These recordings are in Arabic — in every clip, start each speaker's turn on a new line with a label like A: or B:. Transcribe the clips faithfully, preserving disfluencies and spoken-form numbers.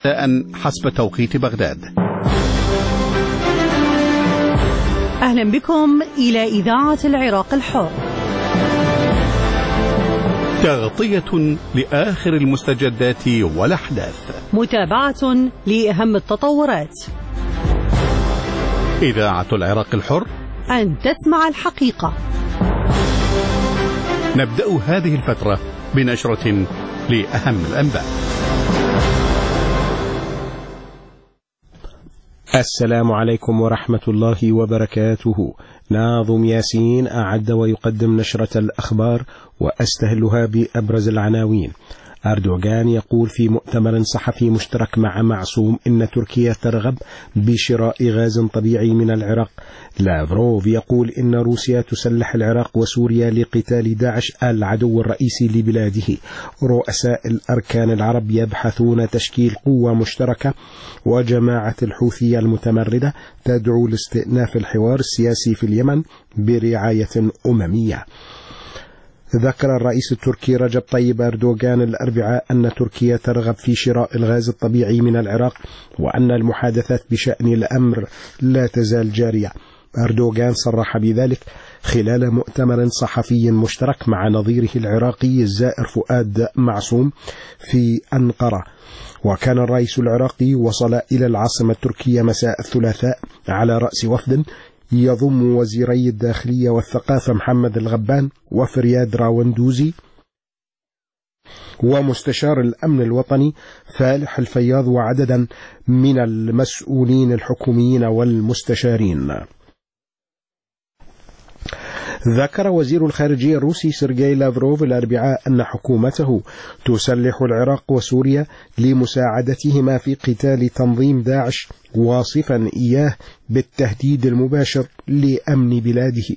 A: حسب توقيت بغداد.
B: أهلا بكم إلى إذاعة العراق الحر،
A: تغطية لآخر المستجدات والأحداث،
B: متابعة لأهم التطورات.
A: إذاعة العراق الحر،
B: أن تسمع الحقيقة.
A: نبدأ هذه الفترة بنشرة لأهم الأنباء.
C: السلام عليكم ورحمة الله وبركاته. ناظم ياسين أعد ويقدم نشرة الأخبار وأستهلها بأبرز العناوين. أردوغان يقول في مؤتمر صحفي مشترك مع معصوم إن تركيا ترغب بشراء غاز طبيعي من العراق. لافروف يقول إن روسيا تسلح العراق وسوريا لقتال داعش العدو الرئيسي لبلاده. رؤساء الأركان العرب يبحثون تشكيل قوة مشتركة، وجماعة الحوثية المتمردة تدعو لاستئناف الحوار السياسي في اليمن برعاية أممية. ذكر الرئيس التركي رجب طيب أردوغان الأربعاء أن تركيا ترغب في شراء الغاز الطبيعي من العراق، وأن المحادثات بشأن الأمر لا تزال جارية. أردوغان صرح بذلك خلال مؤتمر صحفي مشترك مع نظيره العراقي الزائر فؤاد معصوم في أنقرة. وكان الرئيس العراقي وصل إلى العاصمة التركية مساء الثلاثاء على رأس وفد يضم وزيري الداخلية والثقافة محمد الغبان وفرياد راوندوزي، ومستشار الأمن الوطني فالح الفياض، وعددا من المسؤولين الحكوميين والمستشارين. ذكر وزير الخارجية الروسي سيرجي لافروف الأربعاء أن حكومته تسلح العراق وسوريا لمساعدتهما في قتال تنظيم داعش، واصفا إياه بالتهديد المباشر لأمن بلاده.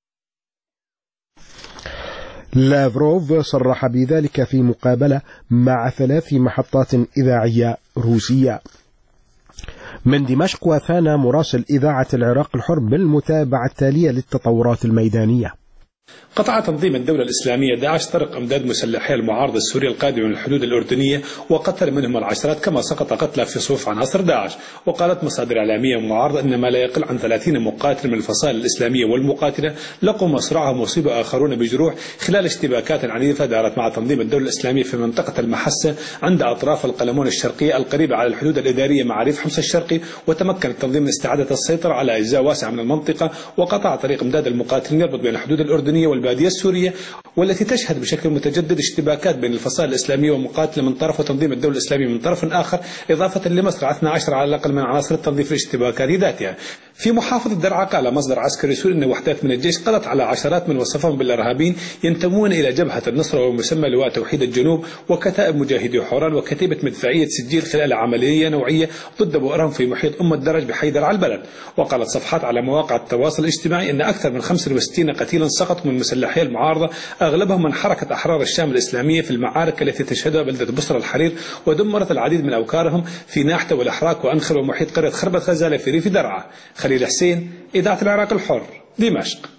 C: لافروف صرح بذلك في مقابلة مع ثلاث محطات إذاعية روسية. من دمشق وفانا مراسل إذاعة العراق الحر بالمتابعة التالية للتطورات الميدانية.
D: قطع تنظيم الدولة الإسلامية داعش طرق أمداد مسلحي المعارضة السورية القادمة من الحدود الأردنية، وقتل منهم العشرات، كما سقط قتلى في صفوف عناصر داعش. وقالت مصادر إعلامية معارضة أن ما لا يقل عن ثلاثين مقاتل من الفصائل الإسلامية والمقاتلة لقوا مصرعهم، وصيب آخرون بجروح خلال اشتباكات عنيفة دارت مع تنظيم الدولة الإسلامية في منطقة المحسة عند أطراف القلمون الشرقية القريبة على الحدود الإدارية مع ريف حمص الشرقي. وتمكن التنظيم من استعادة السيطرة على أجزاء واسعة من المنطقة، وقطع طريق امداد المقاتلين يربط بين الحدود الأردنية والبادية السورية، والتي تشهد بشكل متجدد اشتباكات بين الفصائل الإسلامية ومقاتلة من طرف وتنظيم الدولة الإسلامية من طرف آخر، إضافة لمصرع اثنا عشر على الأقل من عناصر التنظيم في الاشتباكات ذاتها. في محافظة درعا قال مصدر عسكري سوري أن وحدات من الجيش قضت على عشرات من وصفهم بالإرهابيين ينتمون إلى جبهة النصرة ومسمى لواء توحيد الجنوب وكتائب مجاهدي حوران وكتيبة مدفعية سجيل خلال عملية نوعية ضد بؤرهم في محيط أم الدرج بحي درعا البلد. وقالت صفحات على مواقع التواصل الاجتماعي أن أكثر من خمسة وستين قتيلا سقطوا من مسلحي المعارضة، أغلبهم من حركة أحرار الشام الإسلامية في المعارك التي تشهدها بلدة بصرة الحرير، ودمرت العديد من أوكارهم في ناحية والأحراك وأنخل ومحيط قرية خربة غزالة في ريف درعا. خليل حسين، إذاعة العراق الحر، دمشق.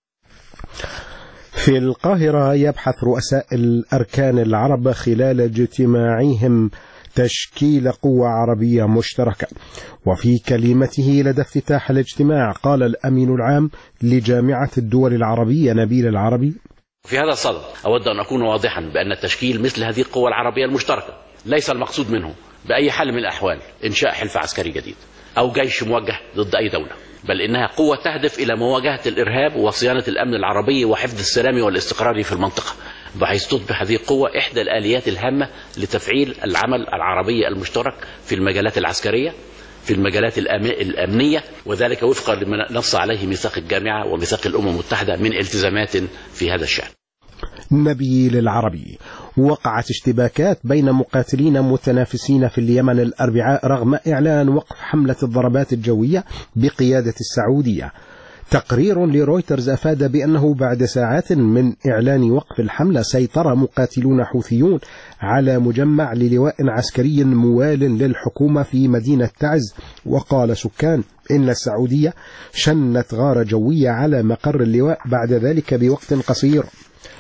C: في القاهرة يبحث رؤساء الأركان العرب خلال اجتماعهم تشكيل قوة عربية مشتركة. وفي كلمته لدى افتتاح الاجتماع قال الأمين العام لجامعة الدول العربية نبيل العربي:
E: في هذا الصدد أود أن أكون واضحا بأن تشكيل مثل هذه القوة العربية المشتركة ليس المقصود منه بأي حال من الأحوال إنشاء حلف عسكري جديد أو جيش موجه ضد أي دولة، بل إنها قوة تهدف إلى مواجهة الإرهاب وصيانة الأمن العربي وحفظ السلام والاستقرار في المنطقة، بحيث تصبح هذه القوة إحدى الآليات الهامة لتفعيل العمل العربي المشترك في المجالات العسكرية، في المجالات الأمنية، وذلك وفقا لما نص عليه ميثاق الجامعة وميثاق الأمم المتحدة من التزامات في هذا الشأن.
C: نبيل العربي. وقعت اشتباكات بين مقاتلين متنافسين في اليمن الأربعاء رغم إعلان وقف حملة الضربات الجوية بقيادة السعودية. تقرير لرويترز أفاد بأنه بعد ساعات من إعلان وقف الحملة سيطر مقاتلون حوثيون على مجمع للواء عسكري موال للحكومة في مدينة تعز. وقال سكان إن السعودية شنت غارة جوية على مقر اللواء بعد ذلك بوقت قصير.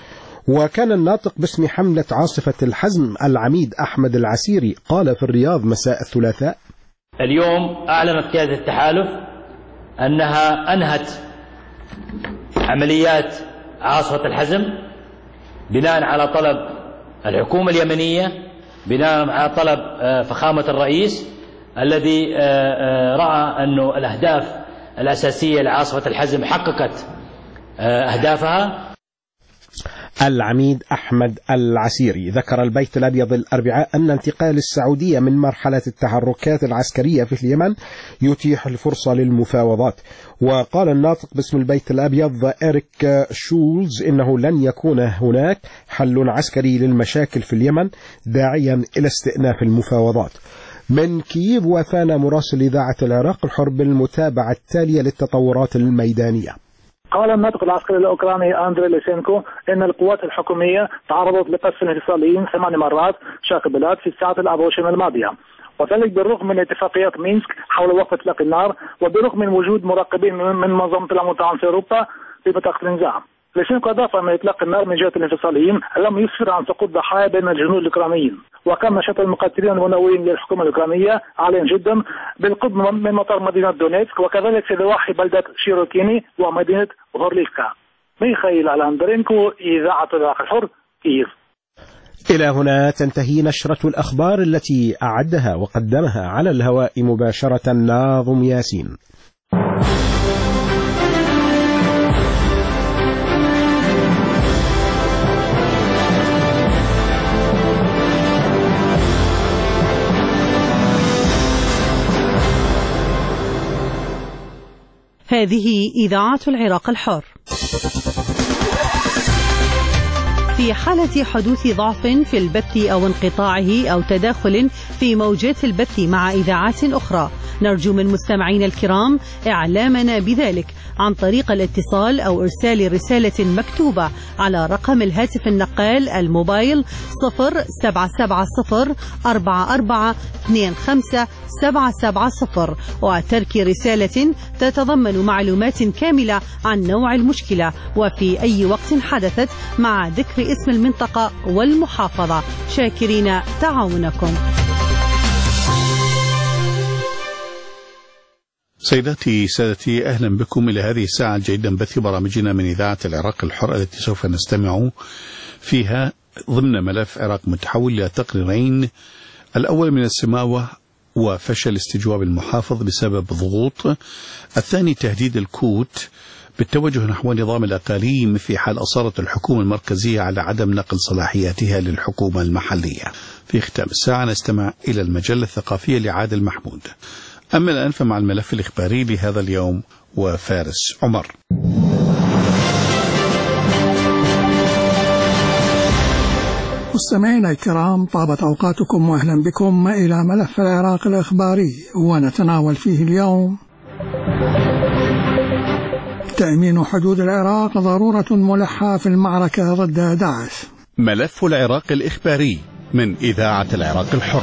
C: وكان الناطق باسم حملة عاصفة الحزم العميد أحمد العسيري قال في الرياض مساء الثلاثاء:
F: اليوم أعلنت قيادة التحالف أنها أنهت عمليات عاصفة الحزم بناء على طلب الحكومة اليمنية، بناء على طلب فخامة الرئيس الذي رأى أن الأهداف الأساسية لعاصفة الحزم حققت أهدافها.
C: العميد أحمد العسيري ذكر البيت الأبيض الأربعاء أن انتقال السعودية من مرحلة التحركات العسكرية في اليمن يتيح الفرصة للمفاوضات. وقال الناطق باسم البيت الأبيض إريك شولز إنه لن يكون هناك حل عسكري للمشاكل في اليمن، داعيا إلى استئناف المفاوضات. من كييف وفانا مراسل إذاعة العراق الحر بالمتابعة التالية للتطورات الميدانية.
G: قال الناطق العسكري الأوكراني أندري ليسينكو إن القوات الحكومية تعرضت لقصف الانفصاليين ثمان مرات شرق البلاد في الساعات الأربع وعشرين الماضية، وذلك بالرغم من اتفاقيات مينسك حول وقف إطلاق النار، وبرغم من وجود مراقبين من منظمة الأمم المتحدة في أوروبا في منطقة النزاع. ليسينكو أضاف أن إطلاق النار من جهة الانفصاليين لم يسفر عن سقوط ضحايا بين الجنود الأوكرانيين، وكان نشاط المقاتلين المنوين للحكومة الأوكرانية عاليا جدا بالقرب من مطار مدينة دونيتسك، وكذلك في ضواحي بلدة شيروكيني ومدينة هورليفكا. ميخائيل ألاندرينكو، إذاعة العراق الحر، كييف.
C: إلى هنا تنتهي نشرة الأخبار التي أعدها وقدمها على الهواء مباشرة ناظم ياسين.
B: هذه إذاعة العراق الحر. في حالة حدوث ضعف في البث أو انقطاعه أو تداخل في موجات البث مع إذاعات أخرى، نرجو من مستمعينا الكرام إعلامنا بذلك عن طريق الاتصال أو إرسال رسالة مكتوبة على رقم الهاتف النقال الموبايل صفر سبعة سبعة صفر أربعة أربعة اثنين خمسة سبعة سبعة صفر، وترك رسالة تتضمن معلومات كاملة عن نوع المشكلة وفي أي وقت حدثت مع ذكر اسم المنطقة والمحافظة. شاكرين تعاونكم.
A: سيداتي سادتي، أهلا بكم إلى هذه الساعة الجيدة من بث برامجنا من إذاعة العراق الحر التي سوف نستمع فيها ضمن ملف عراق متحول إلى تقريرين. الأول من السماوة وفشل استجواب المحافظ بسبب ضغوط، الثاني تهديد الكوت بالتوجه نحو نظام الأقاليم في حال أصرت الحكومة المركزية على عدم نقل صلاحياتها للحكومة المحلية. في ختام الساعة نستمع إلى المجلة الثقافية لعادل محمود. أما الآن فمع الملف الإخباري لهذا اليوم وفارس عمر.
H: مستمعينا الكرام، طابت أوقاتكم وأهلا بكم إلى ملف العراق الإخباري، ونتناول فيه اليوم: تأمين حدود العراق ضرورة ملحة في المعركة ضد داعش.
A: ملف العراق الإخباري من إذاعة العراق الحر.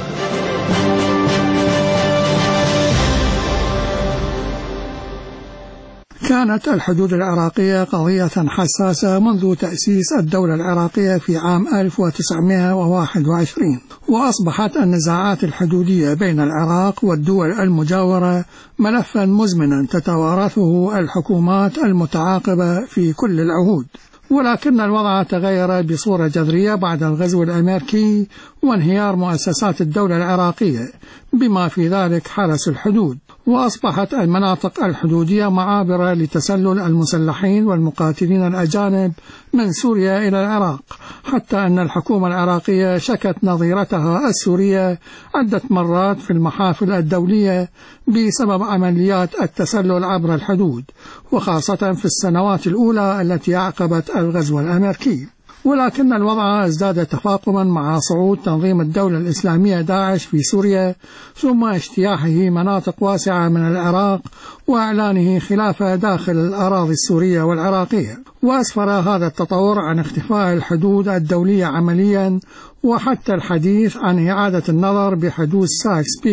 H: كانت الحدود العراقية قضية حساسة منذ تأسيس الدولة العراقية في عام ألف وتسعمائة وواحد وعشرين، وأصبحت النزاعات الحدودية بين العراق والدول المجاورة ملفا مزمنا تتوارثه الحكومات المتعاقبة في كل العهود. ولكن الوضع تغير بصورة جذرية بعد الغزو الأمريكي وانهيار مؤسسات الدولة العراقية بما في ذلك حرس الحدود، وأصبحت المناطق الحدودية معابرة لتسلل المسلحين والمقاتلين الأجانب من سوريا إلى العراق، حتى أن الحكومة العراقية شكت نظيرتها السورية عدة مرات في المحافل الدولية بسبب عمليات التسلل عبر الحدود، وخاصة في السنوات الأولى التي أعقبت الغزو الأمريكي. ولكن الوضع ازداد تفاقما مع صعود تنظيم الدولة الإسلامية داعش في سوريا، ثم اجتياحه مناطق واسعة من العراق وإعلانه خلافة داخل الأراضي السورية والعراقية. وأسفر هذا التطور عن اختفاء الحدود الدولية عمليا، وحتى الحديث عن إعادة النظر بحدود سايكس بيكو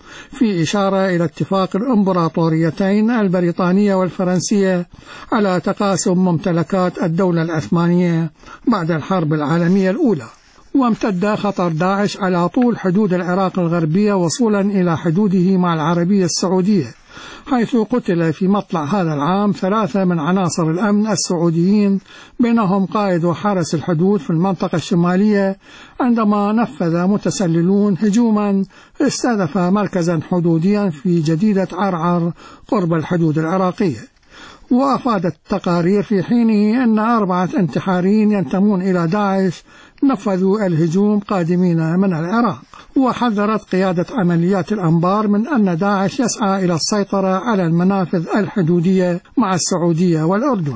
H: في إشارة إلى اتفاق الإمبراطوريتين البريطانية والفرنسية على تقاسم ممتلكات الدولة العثمانية بعد الحرب العالمية الأولى. وامتد خطر داعش على طول حدود العراق الغربية وصولا إلى حدوده مع العربية السعودية، حيث قتل في مطلع هذا العام ثلاثة من عناصر الأمن السعوديين، بينهم قائد وحارس الحدود في المنطقة الشمالية، عندما نفذ متسللون هجوما استهدف مركزا حدوديا في جديدة عرعر قرب الحدود العراقية. وأفادت التقارير في حينه أن أربعة انتحاريين ينتمون إلى داعش نفذوا الهجوم قادمين من العراق. وحذرت قيادة عمليات الأنبار من أن داعش يسعى إلى السيطرة على المنافذ الحدودية مع السعودية والأردن،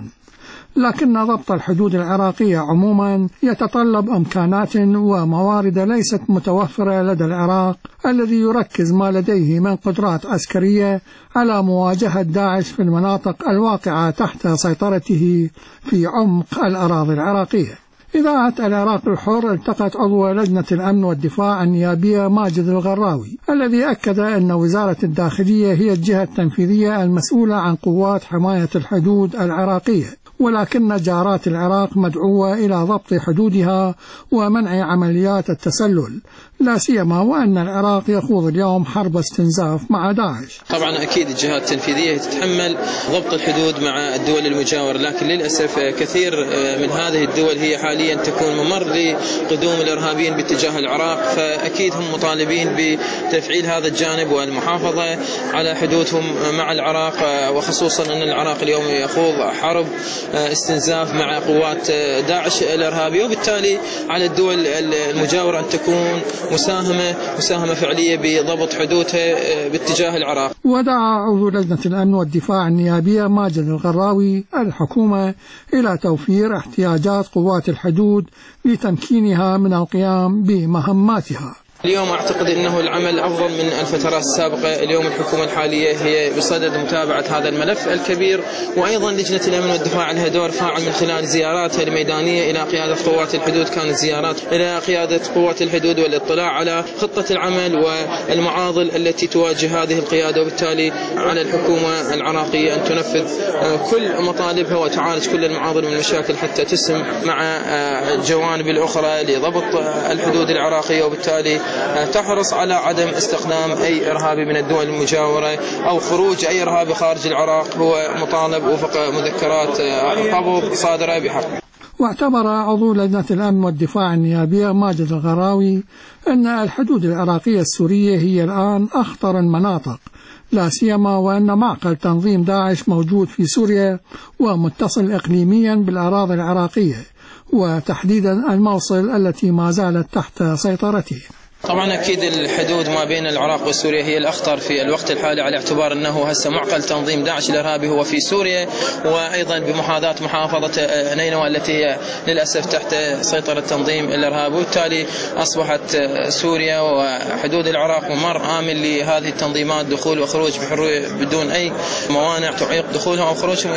H: لكن ضبط الحدود العراقية عموما يتطلب إمكانات وموارد ليست متوفرة لدى العراق، الذي يركز ما لديه من قدرات عسكرية على مواجهة داعش في المناطق الواقعة تحت سيطرته في عمق الأراضي العراقية. إذاعة العراق الحر التقت عضو لجنة الأمن والدفاع النيابية ماجد الغراوي، الذي أكد أن وزارة الداخلية هي الجهة التنفيذية المسؤولة عن قوات حماية الحدود العراقية، ولكن جارات العراق مدعوة إلى ضبط حدودها ومنع عمليات التسلل، لا سيما وأن العراق يخوض اليوم حرب استنزاف مع داعش.
I: طبعا أكيد الجهات التنفيذية تتحمل ضبط الحدود مع الدول المجاورة، لكن للأسف كثير من هذه الدول هي حاليا تكون ممر لقدوم الإرهابيين باتجاه العراق، فأكيد هم مطالبين بتفعيل هذا الجانب والمحافظة على حدودهم مع العراق، وخصوصا أن العراق اليوم يخوض حرب استنزاف مع قوات داعش الإرهابية، وبالتالي على الدول المجاورة أن تكون مساهمة مساهمة فعلية بضبط حدودها باتجاه العراق.
H: ودعا عضو لجنة الأمن والدفاع النيابية ماجد الغراوي الحكومة إلى توفير احتياجات قوات الحدود لتمكينها من القيام بمهماتها.
I: اليوم أعتقد أنه العمل أفضل من الفترات السابقة. اليوم الحكومة الحالية هي بصدد متابعة هذا الملف الكبير، وأيضا لجنة الأمن والدفاع لها دور فاعل من خلال زياراتها الميدانية إلى قيادة قوات الحدود، كانت زيارات إلى قيادة قوات الحدود والاطلاع على خطة العمل والمعاضل التي تواجه هذه القيادة، وبالتالي على الحكومة العراقية أن تنفذ كل مطالبها وتعالج كل المعاضل والمشاكل حتى تسهم مع الجوانب الأخرى لضبط الحدود العراقية، وبالتالي تحرص على عدم استخدام أي إرهابي من الدول المجاورة أو خروج أي إرهابي خارج العراق هو مطالب وفق مذكرات قبض صادرة بحق.
H: واعتبر عضو لجنة الأمن والدفاع النيابية ماجد الغراوي أن الحدود العراقية السورية هي الآن أخطر المناطق، لا سيما وأن معقل تنظيم داعش موجود في سوريا ومتصل إقليميا بالأراضي العراقية، وتحديدا الموصل التي ما زالت تحت سيطرته.
I: طبعا أكيد الحدود ما بين العراق وسوريا هي الأخطر في الوقت الحالي، على اعتبار أنه هسه معقل تنظيم داعش الإرهابي هو في سوريا، وأيضا بمحاذاة محافظة نينوى التي هي للأسف تحت سيطرة تنظيم الإرهاب، وبالتالي أصبحت سوريا وحدود العراق ممر آمن لهذه التنظيمات دخول وخروج بحرية بدون أي موانع تعيق دخولها وخروجهم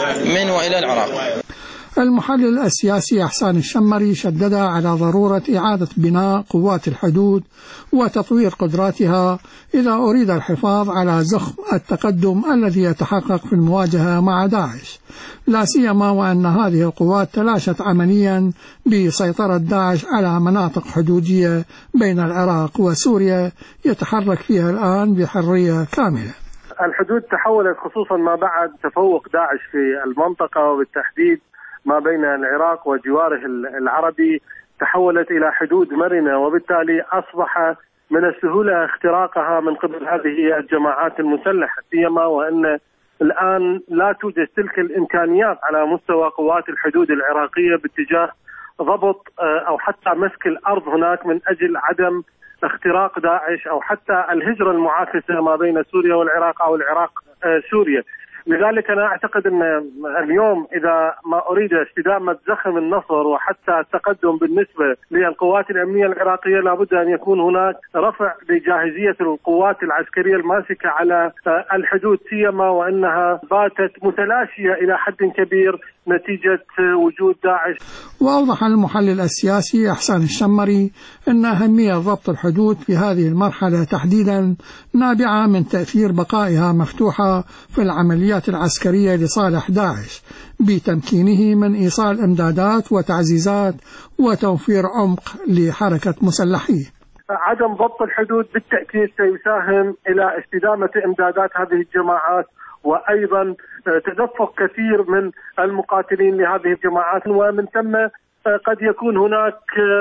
I: من وإلى العراق.
H: المحلل السياسي أحسان الشمري شدد على ضرورة إعادة بناء قوات الحدود وتطوير قدراتها إذا أريد الحفاظ على زخم التقدم الذي يتحقق في المواجهة مع داعش، لا سيما وأن هذه القوات تلاشت عمليا بسيطرة داعش على مناطق حدودية بين العراق وسوريا يتحرك فيها الآن بحرية كاملة.
J: الحدود تحولت خصوصا ما بعد تفوق داعش في المنطقة، وبالتحديد ما بين العراق وجواره العربي، تحولت إلى حدود مرنة، وبالتالي أصبح من السهولة اختراقها من قبل هذه الجماعات المسلحة، سيما وأن الآن لا توجد تلك الإمكانيات على مستوى قوات الحدود العراقية باتجاه ضبط أو حتى مسك الأرض هناك من أجل عدم اختراق داعش أو حتى الهجرة المعاكسة ما بين سوريا والعراق أو العراق سوريا. لذلك أنا أعتقد أن اليوم إذا ما أريد استدامة زخم النصر وحتى التقدم بالنسبة للقوات الأمنية العراقية، لابد أن يكون هناك رفع لجاهزية القوات العسكرية الماسكة على الحدود، سيما وأنها باتت متلاشية إلى حد كبير نتيجة وجود داعش.
H: وأوضح المحلل السياسي إحسان الشمري أن أهمية ضبط الحدود في هذه المرحلة تحديدا نابعة من تأثير بقائها مفتوحة في العمليات العسكرية لصالح داعش بتمكينه من إيصال إمدادات وتعزيزات وتوفير عمق لحركة مسلحيه.
J: عدم ضبط الحدود بالتأكيد سيساهم إلى استدامة إمدادات هذه الجماعات، وأيضا تدفق كثير من المقاتلين لهذه الجماعات، ومن ثم قد يكون هناك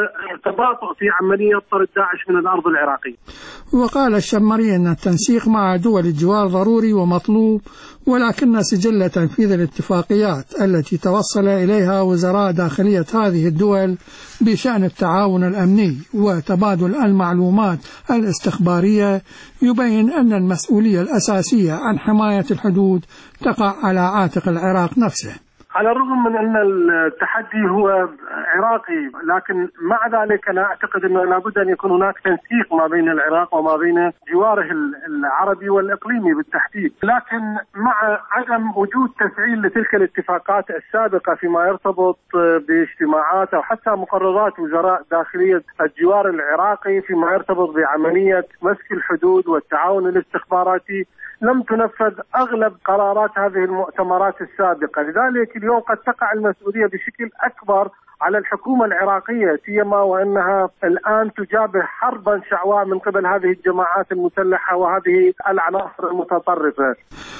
J: تباطؤ في عملية طرد داعش من الأرض العراقية.
H: وقال الشمري أن التنسيق مع دول الجوار ضروري ومطلوب، ولكن سجل تنفيذ الاتفاقيات التي توصل إليها وزراء داخلية هذه الدول بشأن التعاون الأمني وتبادل المعلومات الاستخبارية يبين أن المسؤولية الأساسية عن حماية الحدود تقع على عاتق العراق نفسه.
J: على الرغم من أن التحدي هو عراقي، لكن مع ذلك أنا أعتقد أنه لابد أن يكون هناك تنسيق ما بين العراق وما بين جواره العربي والإقليمي بالتحديد، لكن مع عدم وجود تفعيل لتلك الاتفاقات السابقة فيما يرتبط باجتماعات أو حتى مقررات وزراء داخلية الجوار العراقي فيما يرتبط بعملية مسك الحدود والتعاون الاستخباراتي، لم تنفذ أغلب قرارات هذه المؤتمرات السابقة. لذلك اليوم قد تقع المسؤولية بشكل أكبر على الحكومة العراقية، سيما وأنها الآن تجابه حربا شعواء من قبل هذه الجماعات المسلحة وهذه العناصر المتطرفة.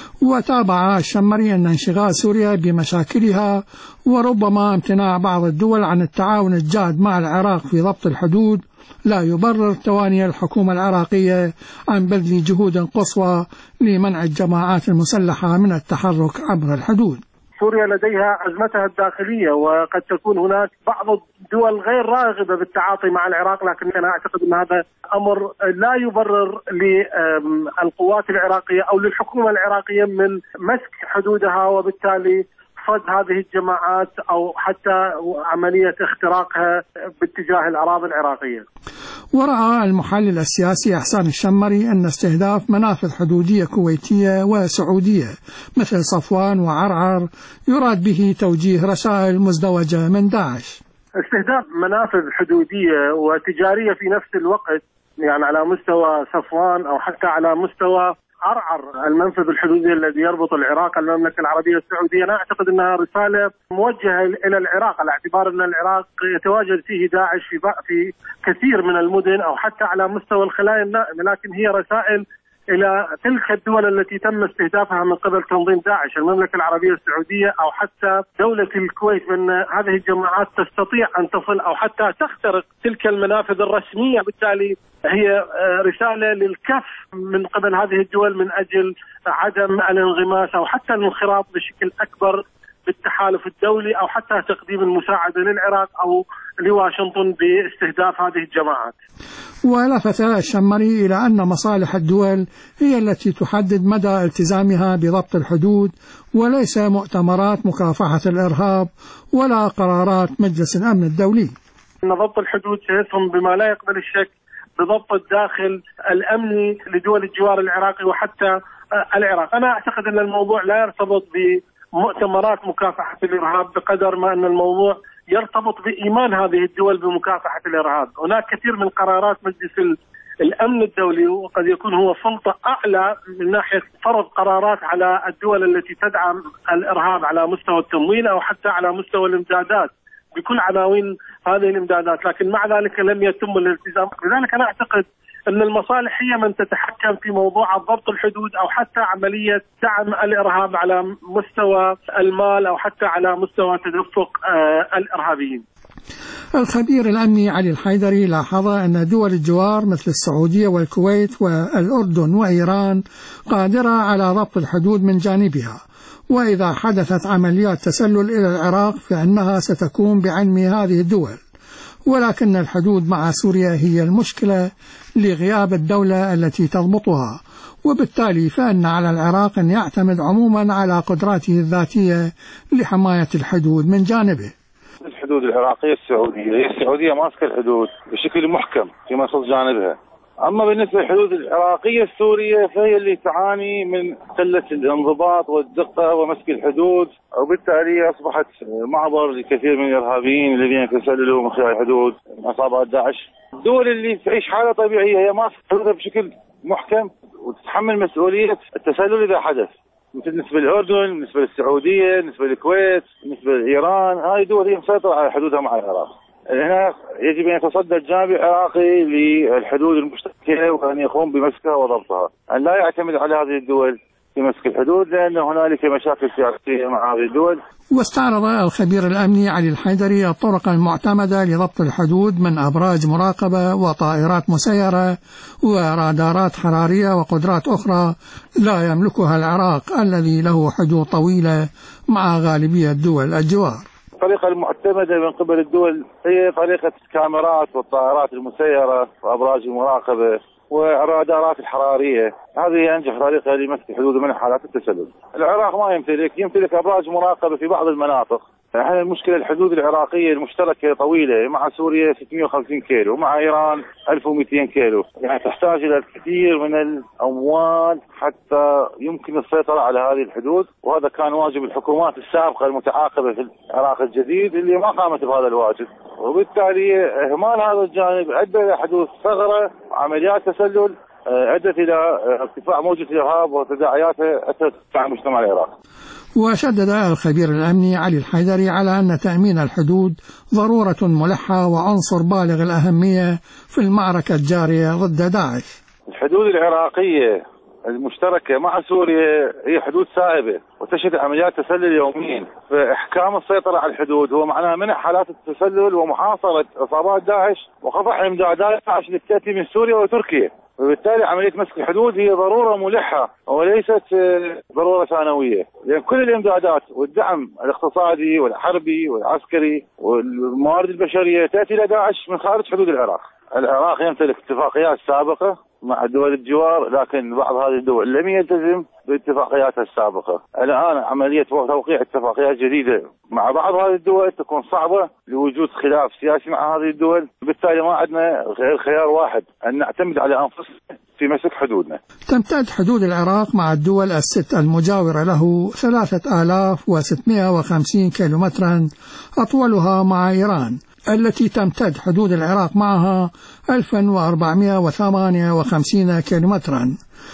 H: وتابع الشمري أن انشغال سوريا بمشاكلها وربما امتناع بعض الدول عن التعاون الجاد مع العراق في ضبط الحدود لا يبرر تواني الحكومة العراقية عن بذل جهود قصوى لمنع الجماعات المسلحة من التحرك عبر الحدود.
J: سوريا لديها أزمتها الداخلية، وقد تكون هناك بعض الدول غير راغبة بالتعاطي مع العراق، لكن أنا أعتقد أن هذا أمر لا يبرر للقوات العراقية أو للحكومة العراقية من مسك حدودها وبالتالي صد هذه الجماعات أو حتى عملية اختراقها باتجاه الأراضي العراقية.
H: ورأى المحلل السياسي إحسان الشمري أن استهداف منافذ حدودية كويتية وسعودية مثل صفوان وعرعر يراد به توجيه رسائل مزدوجة من داعش.
J: استهداف منافذ حدودية وتجارية في نفس الوقت، يعني على مستوى صفوان أو حتى على مستوى عرعر المنفذ الحدودي الذي يربط العراق المملكة العربية السعودية، أنا أعتقد أنها رسالة موجهة إلى العراق، على اعتبار أن العراق يتواجد فيه داعش في في كثير من المدن أو حتى على مستوى الخلايا النائمة، لكن هي رسائل إلى تلك الدول التي تم استهدافها من قبل تنظيم داعش، المملكة العربية السعودية أو حتى دولة الكويت، بأن هذه الجماعات تستطيع أن تصل أو حتى تخترق تلك المنافذ الرسمية. بالتالي هي رسالة للكف من قبل هذه الدول من أجل عدم الانغماس أو حتى الانخراط بشكل أكبر بالتحالف الدولي أو حتى تقديم المساعدة للعراق أو لواشنطن باستهداف هذه الجماعات.
H: ولفت الشمري إلى أن مصالح الدول هي التي تحدد مدى التزامها بضبط الحدود، وليس مؤتمرات مكافحة الإرهاب ولا قرارات مجلس الأمن الدولي.
J: أن ضبط الحدود سيسهم بما لا يقبل الشك بضبط الداخل الأمني لدول الجوار العراقي وحتى العراق. أنا أعتقد أن الموضوع لا يرتبط بمؤتمرات مكافحة الإرهاب بقدر ما أن الموضوع يرتبط بإيمان هذه الدول بمكافحة الإرهاب. هناك كثير من قرارات مجلس الأمن الدولي وقد يكون هو سلطة أعلى من ناحية فرض قرارات على الدول التي تدعم الإرهاب على مستوى التمويل أو حتى على مستوى الإمدادات بكل عناوين هذه الإمدادات، لكن مع ذلك لم يتم الالتزام. لذلك أنا أعتقد أن المصالح هي من تتحكم في موضوع ضبط الحدود أو حتى عملية دعم الإرهاب على مستوى المال أو حتى على مستوى تدفق آه الإرهابيين.
H: الخبير الأمني علي الحيدري لاحظ أن دول الجوار مثل السعودية والكويت والأردن وإيران قادرة على ضبط الحدود من جانبها، وإذا حدثت عمليات تسلل إلى العراق فإنها ستكون بعلم هذه الدول، ولكن الحدود مع سوريا هي المشكلة لغياب الدولة التي تضبطها، وبالتالي فإن على العراق أن يعتمد عموما على قدراته الذاتية لحماية الحدود من جانبه.
K: الحدود العراقية السعودية، هي السعودية ماسكة الحدود بشكل محكم في مصر جانبها، أما بالنسبة للحدود العراقية السورية فهي اللي تعاني من قلة الانضباط والدقة ومسك الحدود، وبالتالي أصبحت معبر لكثير من الإرهابيين الذين يتسللوا من خلال الحدود من عصابات داعش. الدول اللي تعيش حالة طبيعية هي ماسكة حدودها بشكل محكم وتتحمل مسؤولية التسلل إذا حدث، مثل بالنسبة للأردن، بالنسبة للسعودية، بالنسبة للكويت، بالنسبة لإيران. هاي دول هي مسيطرة على حدودها مع العراق. هنا يجب أن يتصدى الجانب العراقي للحدود المشتركة وأن يقوم بمسكها وضبطها، أن لا يعتمد على هذه الدول في مسك الحدود، لأن هنالك مشاكل سياسية مع هذه الدول.
H: واستعرض الخبير الأمني علي الحيدري الطرق المعتمدة لضبط الحدود من أبراج مراقبة وطائرات مسيرة ورادارات حرارية وقدرات أخرى لا يملكها العراق الذي له حدود طويلة مع غالبية دول الجوار.
K: الطريقة المعتمدة من قبل الدول هي طريقة الكاميرات والطائرات المسيرة وأبراج المراقبة والرادارات الحرارية. هذه أنجح طريقة لمسك الحدود من حالات التسلل. العراق ما يمتلك يمتلك أبراج مراقبة في بعض المناطق. يعني المشكلة الحدود العراقية المشتركة طويلة، مع سوريا ستمئة وخمسين كيلو، مع إيران ألف ومئتين كيلو، يعني تحتاج إلى الكثير من الأموال حتى يمكن السيطرة على هذه الحدود، وهذا كان واجب الحكومات السابقة المتعاقبة في العراق الجديد اللي ما قامت بهذا الواجب، وبالتالي إهمال هذا الجانب أدى إلى حدوث ثغرة وعمليات تسلل أدت إلى ارتفاع موجة الإرهاب وتداعياتها أثرت على المجتمع العراقي.
H: وشدد الخبير الأمني علي الحيدري على أن تأمين الحدود ضرورة ملحة وعنصر بالغ الأهمية في المعركة الجارية ضد داعش.
K: الحدود العراقية المشتركة مع سوريا هي حدود سائبة وتشهد عمليات تسلل يوميا، فإحكام السيطرة على الحدود هو معناه منع حالات التسلل ومحاصرة عصابات داعش وقطع إمدادات داعش التي تأتي من سوريا وتركيا، وبالتالي عملية مسك الحدود هي ضرورة ملحة وليست ضرورة ثانوية، لأن كل الإمدادات والدعم الاقتصادي والحربي والعسكري والموارد البشرية تأتي إلى داعش من خارج حدود العراق. العراق يمتلك اتفاقيات سابقة مع دول الجوار، لكن بعض هذه الدول لم يلتزم باتفاقياتها السابقة. الآن عملية توقيع اتفاقيات جديدة مع بعض هذه الدول تكون صعبة لوجود خلاف سياسي مع هذه الدول، بالتالي ما عندنا غير خيار واحد، أن نعتمد على أنفسنا في مسك حدودنا.
H: تمتد حدود العراق مع الدول الست المجاورة له ثلاثة آلاف وستمئة وخمسين كيلومترا، أطولها مع إيران التي تمتد حدود العراق معها ألف وأربعمئة وثمانية وخمسين كيلومترا،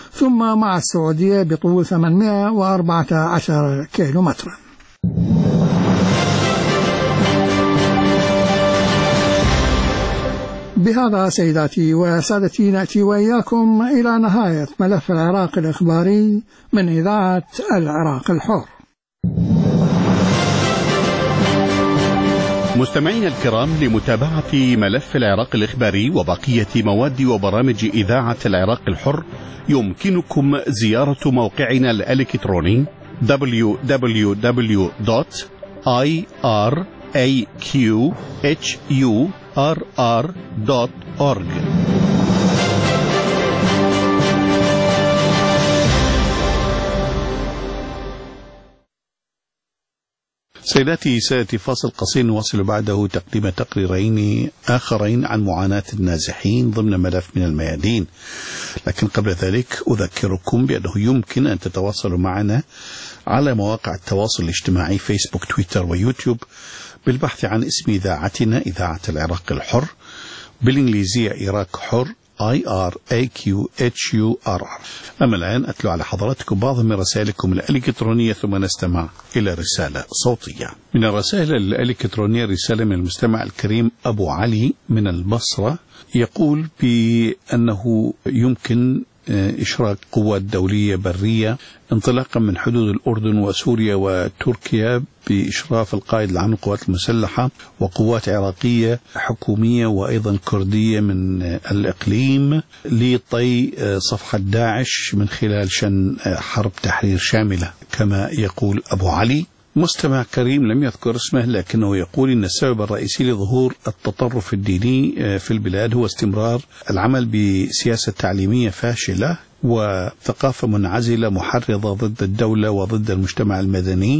H: ثم مع السعودية بطول ثمانمئة وأربعة عشر كيلومترا. بهذا سيداتي وسادتي نأتي وإياكم إلى نهاية ملف العراق الإخباري من إذاعة العراق الحر.
A: مستمعينا الكرام، لمتابعة ملف العراق الإخباري وبقية مواد وبرامج إذاعة العراق الحر يمكنكم زيارة موقعنا الإلكتروني دبليو دبليو دبليو دوت آي آر إيه كيو إتش يو آر آر دوت أورج. سيداتي سادتي، فاصل قصير نواصل بعده تقديم تقريرين آخرين عن معاناة النازحين ضمن ملف من الميادين. لكن قبل ذلك أذكركم بأنه يمكن أن تتواصلوا معنا على مواقع التواصل الاجتماعي فيسبوك، تويتر ويوتيوب بالبحث عن اسم إذاعتنا إذاعة العراق الحر، بالإنجليزية عراق حر آي آر إيه كيو إتش يو آر آر. أما الآن أتلو على حضراتكم بعض من رسائلكم الإلكترونية ثم نستمع إلى رسالة صوتية. من الرسائل الإلكترونية رسالة من المستمع الكريم أبو علي من البصرة، يقول بأنه يمكن إشراك قوات دولية برية انطلاقا من حدود الأردن وسوريا وتركيا بإشراف القائد العام للقوات المسلحة وقوات عراقية حكومية وأيضا كردية من الإقليم لطي صفحة داعش من خلال شن حرب تحرير شاملة كما يقول أبو علي. مستمع كريم لم يذكر اسمه لكنه يقول إن السبب الرئيسي لظهور التطرف الديني في البلاد هو استمرار العمل بسياسة تعليمية فاشلة وثقافة منعزلة محرضة ضد الدولة وضد المجتمع المدني.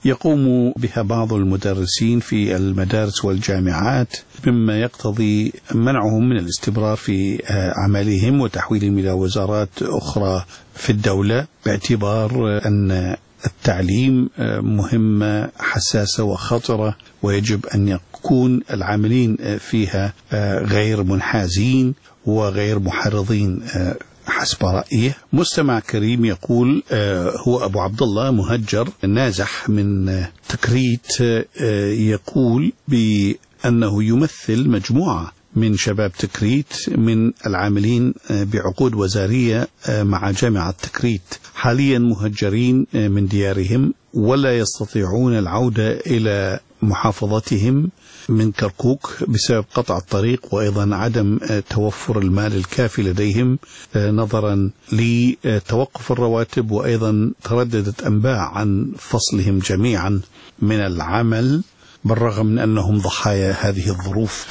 A: يقوم بها بعض المدرسين في المدارس والجامعات، مما يقتضي منعهم من الاستمرار في أعمالهم وتحويلهم إلى وزارات أخرى في الدولة، باعتبار أن التعليم مهمة حساسة وخطرة، ويجب أن يكون العاملين فيها غير منحازين وغير محرضين حسب رأيه. مستمع كريم يقول هو أبو عبد الله مهجر نازح من تكريت، يقول بأنه يمثل مجموعة من شباب تكريت من العاملين بعقود وزارية مع جامعة تكريت، حاليا مهجرين من ديارهم ولا يستطيعون العودة إلى محافظتهم من كركوك بسبب قطع الطريق، وأيضا عدم توفر المال الكافي لديهم نظرا لتوقف الرواتب، وأيضا ترددت أنباء عن فصلهم جميعا من العمل بالرغم من أنهم ضحايا هذه الظروف.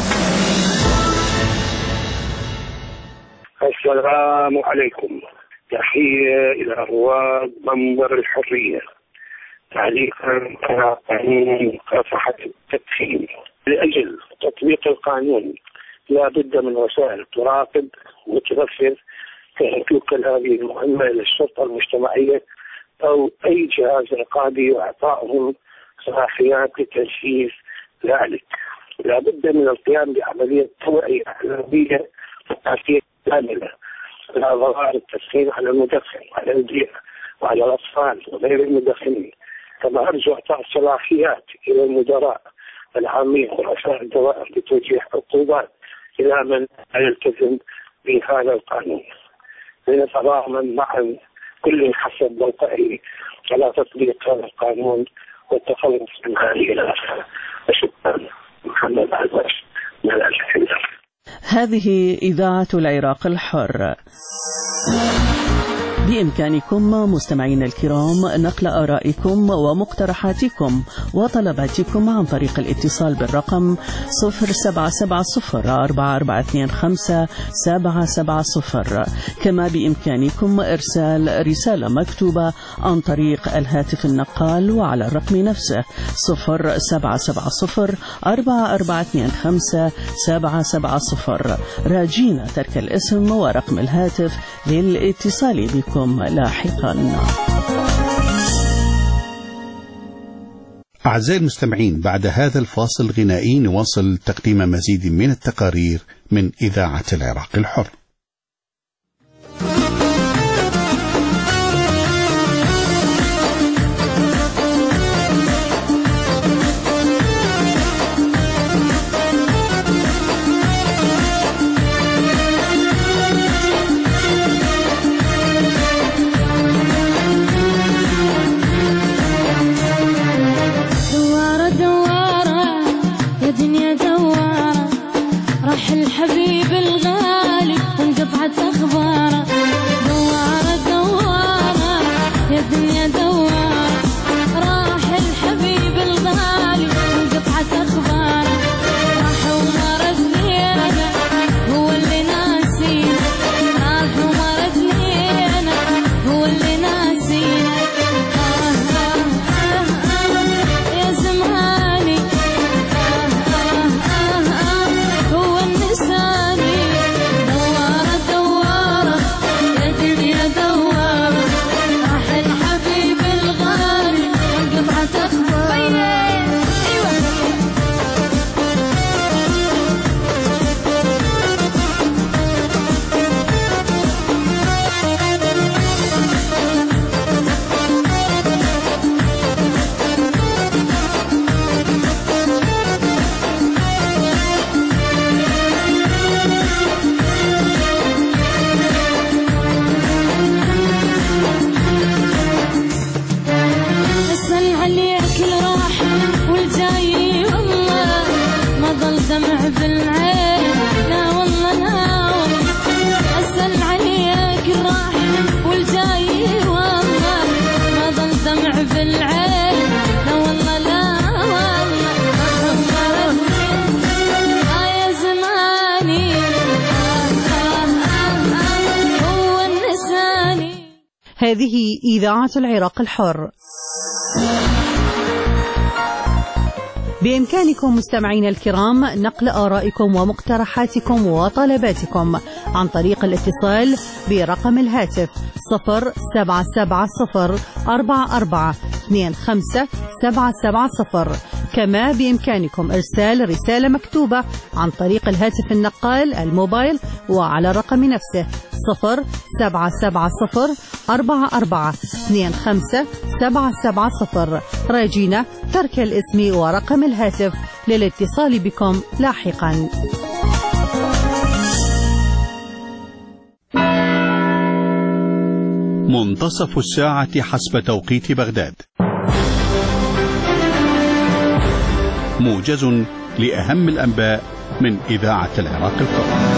L: السلام عليكم، تحية إلى رواد منبر الحرية. تعليقا على قانون مكافحة التدخين، لأجل تطبيق القانون لا بد من وسائل تراقب وتنفذ، كأن توكل هذه المهمة إلى الشرطة المجتمعية أو أي جهاز عقابي وإعطائهم صلاحيات لتنفيذ ذلك. لا بد من القيام بعملية توعية إعلامية وتعفية كاملة على ضرر التدخين على المدخن وعلى البيئة وعلى الأطفال وغير المدخنين. كما أرجو إعطاء صلاحيات إلى المدراء العامين ورؤساء الدوائر لتوجيه عقوبات إلى من لا يلتزم بهذا القانون، لنتضامن معا كل حسب موقعه على تطبيق هذا القانون والتخلص من هذه الآفة. وشكرا. محمد عزاز من الحلة.
M: هذه إذاعة العراق الحر. بإمكانكم مستمعينا الكرام نقل آرائكم ومقترحاتكم وطلباتكم عن طريق الاتصال بالرقم صفر سبعة سبعة صفر أربعة أربعة اثنين خمسة سبعة سبعة صفر. كما بإمكانكم إرسال رسالة مكتوبة عن طريق الهاتف النقال وعلى الرقم نفسه صفر سبعة سبعة صفر أربعة أربعة اثنين خمسة سبعة سبعة صفر، راجين ترك الاسم ورقم الهاتف للاتصال بكم لاحقا.
A: أعزائي المستمعين، بعد هذا الفاصل الغنائي نواصل تقديم مزيد من التقارير من إذاعة العراق الحر.
N: الحبيب الغالي وانقطعت أخباره، دوارة دوارة يا دنيا دوارة، راح الحبيب الغالي وانقطعت أخباره، راح ومرض لينا هو اللي ناسينا، راح ومرض لينا هو اللي ناسينا. آه آه آه آه يا زماني،
B: هذه إذاعة العراق الحر. بإمكانكم مستمعين الكرام نقل آرائكم ومقترحاتكم وطلباتكم عن طريق الاتصال برقم الهاتف صفر سبعة سبعة صفر أربعة أربعة اثنين خمسة سبعة سبعة صفر. كما بإمكانكم إرسال رسالة مكتوبة عن طريق الهاتف النقال الموبايل وعلى الرقم نفسه صفر سبعة سبعة صفر أربعة أربعة اثنين خمسة سبعة سبعة صفر. راجينا ترك الاسم ورقم الهاتف للاتصال بكم لاحقا.
A: منتصف الساعة حسب توقيت بغداد. موجز لأهم الأنباء من إذاعة العراق الحر.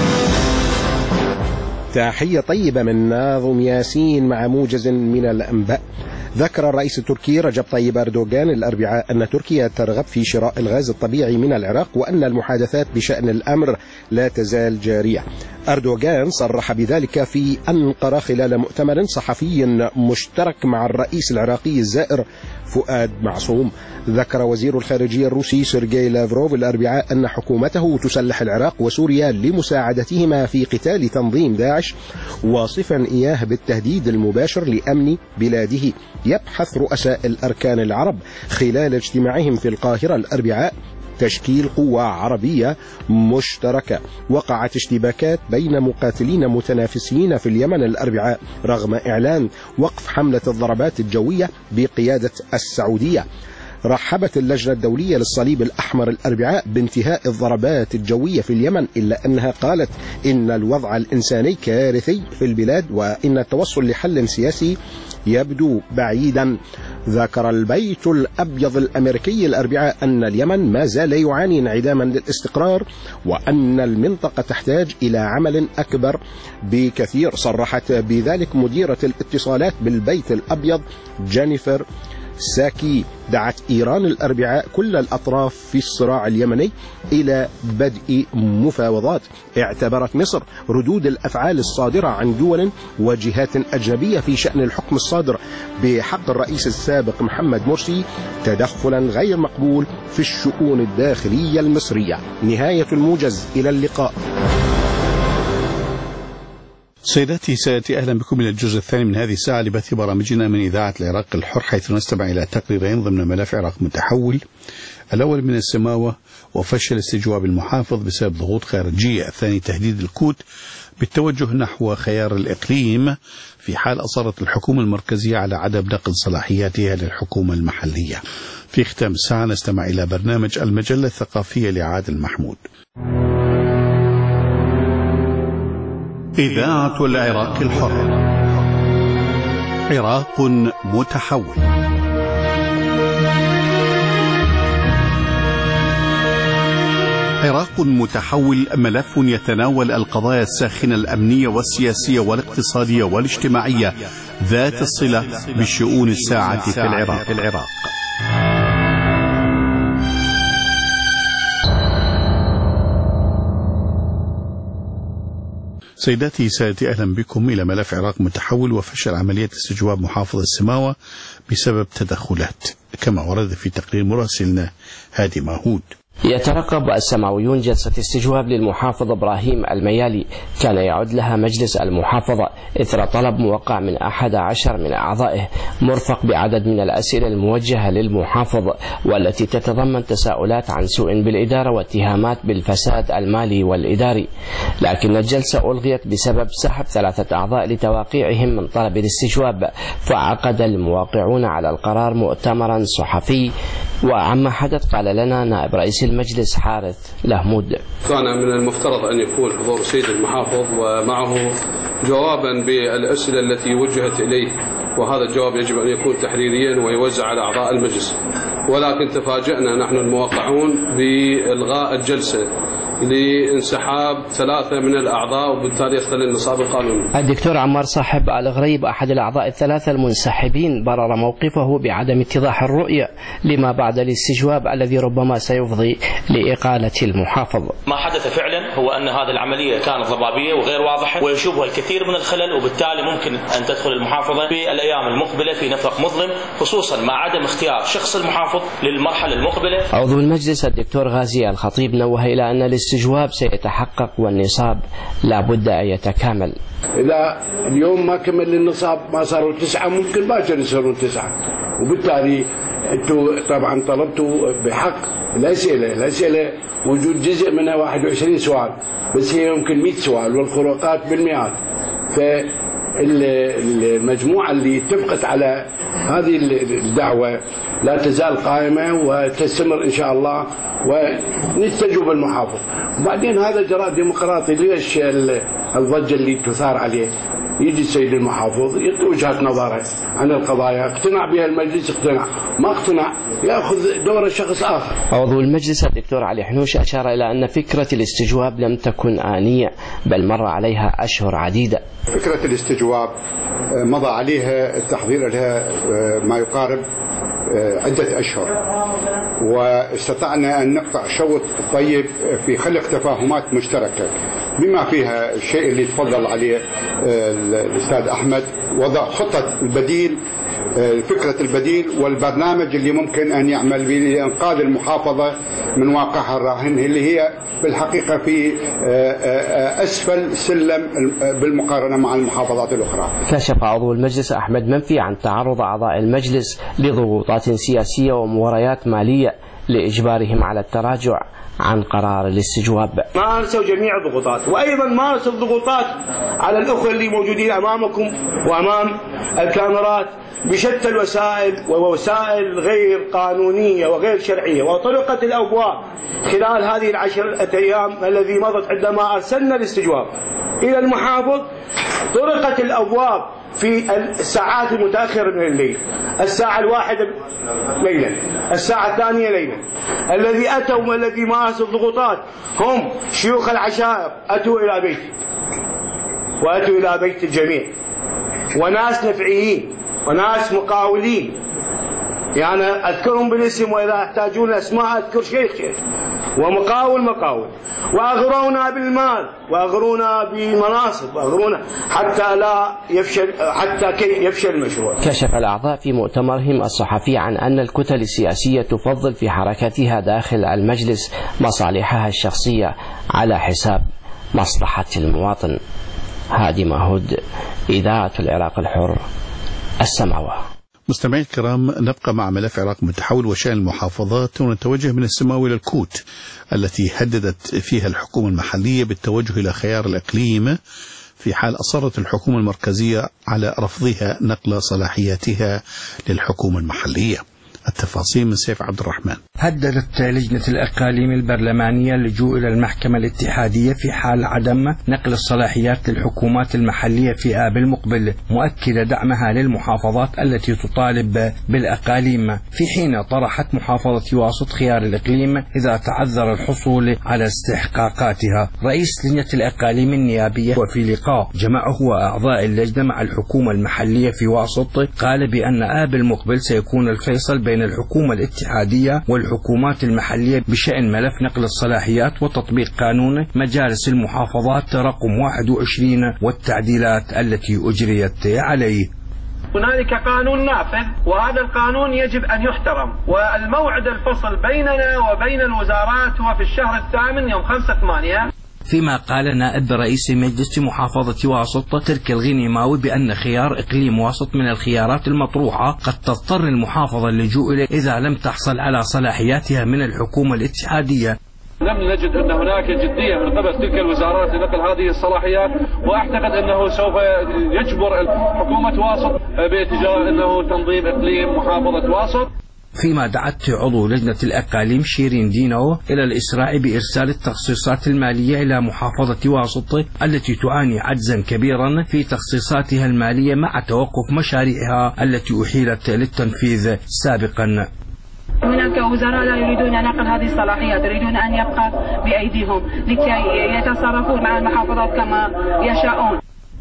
C: تحية طيبة من ناظم ياسين مع موجز من الأنباء. ذكر الرئيس التركي رجب طيب أردوغان الأربعاء أن تركيا ترغب في شراء الغاز الطبيعي من العراق وأن المحادثات بشأن الأمر لا تزال جارية. أردوغان صرح بذلك في أنقرة خلال مؤتمر صحفي مشترك مع الرئيس العراقي الزائر فؤاد معصوم. ذكر وزير الخارجية الروسي سيرجي لافروف الأربعاء أن حكومته تسلح العراق وسوريا لمساعدتهما في قتال تنظيم داعش، واصفا إياه بالتهديد المباشر لأمن بلاده. يبحث رؤساء الأركان العرب خلال اجتماعهم في القاهرة الأربعاء تشكيل قوة عربية مشتركة. وقعت اشتباكات بين مقاتلين متنافسين في اليمن الأربعاء رغم إعلان وقف حملة الضربات الجوية بقيادة السعودية. رحبت اللجنة الدولية للصليب الأحمر الأربعاء بانتهاء الضربات الجوية في اليمن، إلا أنها قالت إن الوضع الإنساني كارثي في البلاد وإن التوصل لحل سياسي يبدو بعيدا. ذكر البيت الأبيض الأمريكي الأربعاء أن اليمن ما زال يعاني انعداما للاستقرار وأن المنطقة تحتاج إلى عمل أكبر بكثير. صرحت بذلك مديرة الاتصالات بالبيت الأبيض جينيفر ساكي. دعت إيران الأربعاء كل الأطراف في الصراع اليمني إلى بدء مفاوضات. اعتبرت مصر ردود الأفعال الصادرة عن دول وجهات أجنبية في شأن الحكم الصادر بحق الرئيس السابق محمد مرسي تدخلا غير مقبول في الشؤون الداخلية المصرية. نهاية الموجز، إلى اللقاء.
A: سيداتي سادتي، أهلا بكم إلى الجزء الثاني من هذه الساعة لبث برامجنا من إذاعة العراق الحر، حيث نستمع إلى تقريرين ضمن ملف عراق متحول. الأول من السماوة وفشل استجواب المحافظ بسبب ضغوط خارجية. الثاني تهديد الكوت بالتوجه نحو خيار الإقليم في حال أصرت الحكومة المركزية على عدم نقل صلاحياتها للحكومة المحلية. في ختام الساعة نستمع إلى برنامج المجلة الثقافية لعادل محمود. إذاعة العراق الحر، عراق متحول. عراق متحول ملف يتناول القضايا الساخنة الأمنية والسياسية والاقتصادية والاجتماعية ذات الصلة بالشؤون الساعة في العراق. سيداتي سادتي، أهلا بكم إلى ملف عراق متحول وفشل عملية استجواب محافظ السماوة بسبب تدخلات، كما ورد في تقرير مراسلنا هادي ماهود.
O: يترقب السماويون جلسة استجواب للمحافظ إبراهيم الميالي كان يعد لها مجلس المحافظة إثر طلب موقع من أحد عشر من أعضائه مرفق بعدد من الأسئلة الموجهة للمحافظ والتي تتضمن تساؤلات عن سوء بالإدارة واتهامات بالفساد المالي والإداري، لكن الجلسة ألغيت بسبب سحب ثلاثة أعضاء لتواقيعهم من طلب الاستجواب. فعقد المواقعون على القرار مؤتمرا صحفي، وعما حدث قال لنا نائب رئيس المجلس حارث لهمود.
P: كان من المفترض أن يكون حضور السيد المحافظ ومعه جوابا بالأسئلة التي وجهت إليه، وهذا الجواب يجب أن يكون تحريريا ويوزع على أعضاء المجلس، ولكن تفاجأنا نحن الموقعون بإلغاء الجلسة لانسحاب ثلاثة من الأعضاء، وبالتالي يختل النصاب القانوني.
O: الدكتور عمار صاحب الغريب أحد الأعضاء الثلاثة المنسحبين برر موقفه بعدم اتضاح الرؤية لما بعد الاستجواب الذي ربما سيفضي لإقالة المحافظ.
Q: ما حدث فعلا هو أن هذه العملية كانت ضبابية وغير واضحة ويشوبها الكثير من الخلل، وبالتالي ممكن أن تدخل المحافظة في الأيام المقبلة في نفق مظلم، خصوصا مع عدم اختيار شخص المحافظ للمرحلة المقبلة.
O: عضو المجلس الدكتور غازي الخطيب نوه إلى أن الاستجواب سيتحقق والنصاب لا بد أن يتكامل.
R: إذا اليوم ما كمل النصاب ما صاروا تسعة ممكن باكر يصيرون تسعة، وبالتالي أنتم طبعا طلبتوا بحق الأسئلة، الأسئلة موجود جزء منها واحد وعشرين سؤال بس هي يمكن مئة سؤال والخروقات بالمئات. فالمجموعة اللي اتفقت على هذه الدعوة لا تزال قائمة وتستمر إن شاء الله ونستجوب المحافظ. وبعدين هذا جراء ديمقراطي، ليش الضجة اللي تثار عليه؟ يجي السيد المحافظ يعطي وجهة نظره عن القضايا، اقتنع بها المجلس اقتنع، ما اقتنع يأخذ دور شخص آخر.
O: عضو المجلس الدكتور علي حنوش أشار إلى أن فكرة الاستجواب لم تكن آنية بل مر عليها أشهر عديدة.
S: فكرة الاستجواب مضى عليها التحضير لها ما يقارب عدة أشهر، واستطعنا أن نقطع شوط طيب في خلق تفاهمات مشتركة بما فيها الشيء اللي تفضل عليه الأستاذ أحمد، وضع خطة البديل، فكرة البديل والبرنامج اللي ممكن أن يعمل به لإنقاذ المحافظة من واقعها الراهن اللي هي بالحقيقة في أسفل سلم بالمقارنة مع المحافظات الأخرى.
O: كشف عضو المجلس أحمد منفي عن تعرض أعضاء المجلس لضغوطات سياسية ومغريات مالية لإجبارهم على التراجع عن قرار الاستجواب.
T: مارسوا جميع الضغوطات، وأيضا مارسوا الضغوطات على الأخوة اللي موجودين أمامكم وأمام الكاميرات بشتى الوسائل ووسائل غير قانونية وغير شرعية. وطرقت الأبواب خلال هذه العشرة أيام الذي مضت عندما أرسلنا الاستجواب إلى المحافظ، طرقت الأبواب في الساعات المتأخرة من الليل، الساعة الواحدة ليلا، الساعة الثانية ليلا. الذي أتوا والذي مارسوا الضغوطات هم شيوخ العشائر، أتوا إلى بيتي وأتوا إلى بيت الجميع، وناس نفعيين وناس مقاولين، يعني أذكرهم بالاسم وإذا احتاجون أسماء أذكر شيخ شيخ ومقاول مقاول، وأغرونا بالمال وأغرونا بالمناصب وأغرونا حتى لا يفشل حتى كي يفشل المشروع.
O: كشف الأعضاء في مؤتمرهم الصحفي عن أن الكتل السياسية تفضل في حركتها داخل المجلس مصالحها الشخصية على حساب مصلحة المواطن. هادي مهود، إذاعة العراق الحر، السماوة.
A: مستمعي الكرام، نبقى مع ملف العراق متحول وشأن المحافظات، ونتوجه من السماوة إلى الكوت التي هددت فيها الحكومة المحلية بالتوجه إلى خيار الإقليم في حال أصرت الحكومة المركزية على رفضها نقل صلاحياتها للحكومة المحلية. التفاصيل من سيف عبد الرحمن.
U: هددت لجنة الأقاليم البرلمانية اللجوء إلى المحكمة الاتحادية في حال عدم نقل الصلاحيات للحكومات المحلية في آب المقبل، مؤكدة دعمها للمحافظات التي تطالب بالأقاليم، في حين طرحت محافظة واسط خيار الإقليم إذا تعذر الحصول على استحقاقاتها. رئيس لجنة الأقاليم النيابية وفي لقاء جمعه وأعضاء اللجنة مع الحكومة المحلية في واسط قال بأن آب المقبل سيكون الفيصل بين الحكومة الاتحادية والحكومات المحلية بشأن ملف نقل الصلاحيات وتطبيق قانون مجالس المحافظات رقم واحد وعشرين والتعديلات التي أجريت عليه.
V: هنالك قانون نافذ وهذا القانون يجب أن يحترم، والموعد الفصل بيننا وبين الوزارات هو في الشهر الثامن يوم خمسة ثمانية.
U: فيما قال نائب رئيس مجلس محافظة واسط تركي الغنيماوي بأن خيار إقليم واسط من الخيارات المطروحة قد تضطر المحافظة اللجوء إليه إذا لم تحصل على صلاحياتها من الحكومة الاتحادية.
V: لم نجد أن هناك جدية من قبل تلك الوزارات لنقل هذه الصلاحيات، وأعتقد أنه سوف يجبر حكومة واسط باتجاه أنه تنظيم إقليم محافظة واسط.
U: فيما دعت عضو لجنة الأقاليم شيرين دينو إلى الإسراع بإرسال التخصيصات المالية إلى محافظة واسط التي تعاني عجزا كبيرا في تخصيصاتها المالية مع توقف مشاريعها التي أحيلت للتنفيذ سابقا.
W: هناك وزراء لا يريدون نقل هذه الصلاحيات، يريدون أن يبقى بأيديهم لكي يتصرفون مع المحافظات كما يشاءون.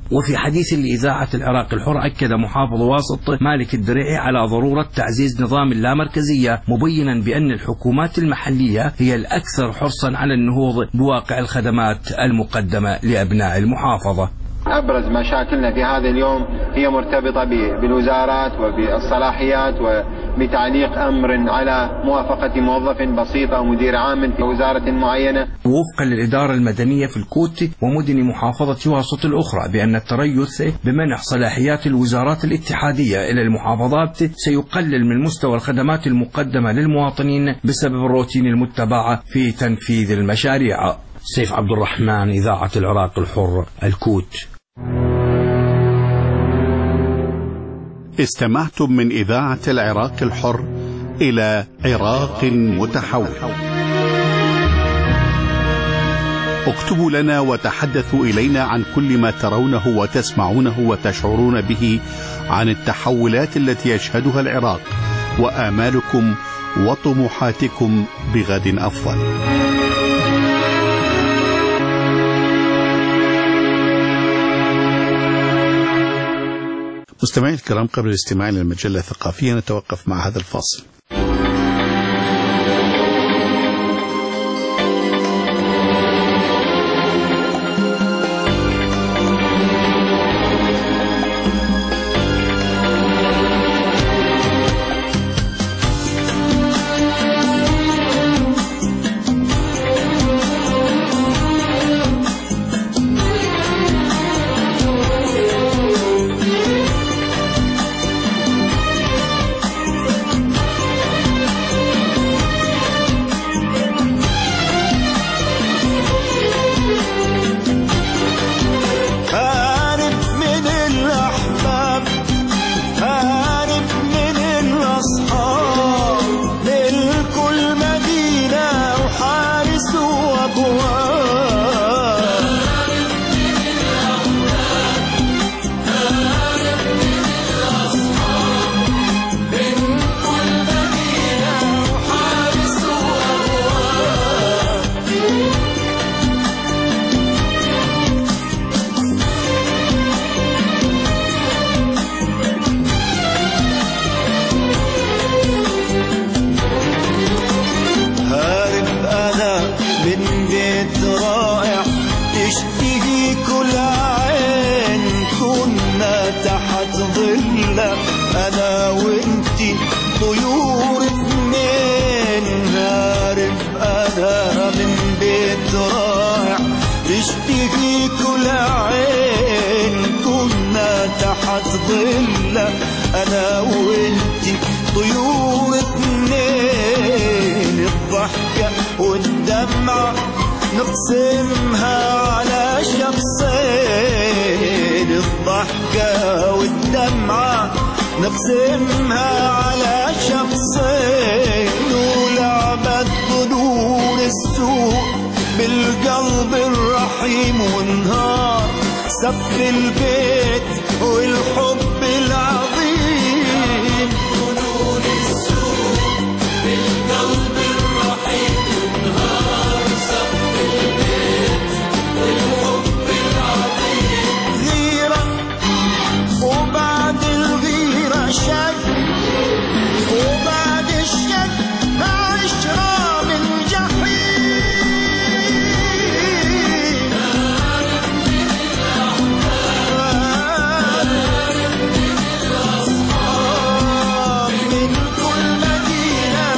U: وفي حديث لإذاعة العراق الحر أكد محافظ واسط مالك الدريعي على ضرورة تعزيز نظام اللامركزية، مبينا بأن الحكومات المحلية هي الأكثر حرصا على النهوض بواقع الخدمات المقدمة لأبناء المحافظة.
D: أبرز مشاكلنا في هذا اليوم هي مرتبطة بالوزارات وبالصلاحيات وبتعليق أمر على موافقة موظف بسيط أو مدير عام في وزارة معينة.
U: وفقا للإدارة المدنية في الكوت ومدن محافظة واسط الأخرى بأن التريث بمنح صلاحيات الوزارات الاتحادية إلى المحافظات سيقلل من مستوى الخدمات المقدمة للمواطنين بسبب الروتين المتبع في تنفيذ المشاريع. سيف عبد الرحمن، إذاعة العراق الحر، الكوت.
A: استمعتم من إذاعة العراق الحر إلى عراق متحول. اكتبوا لنا وتحدثوا إلينا عن كل ما ترونه وتسمعونه وتشعرون به عن التحولات التي يشهدها العراق وآمالكم وطموحاتكم بغد أفضل. مستمعي الكرام، قبل الاستماع للمجلة الثقافية نتوقف مع هذا الفاصل.
E: أنا وإنتي طيور اثنين، هارب أنا من بيت رايح تشتهي كل عين، كنا تحت ظلة أنا وإنتي طيور اثنين، الضحكة والدمعة نقسمها على شخصين، الضحكة والدمعة نقسمها على شخصين، ولعبت ظنون السوء بالقلب الرحيم، ونهار سقف البيت والحب العظيم، ظنون السوء بالقلب الرحيم، ونهار سقف البيت والحب العظيم، غيرة وبعد الغيرة شك، وبعد الشك عشرة من جحيم، من كل مدينة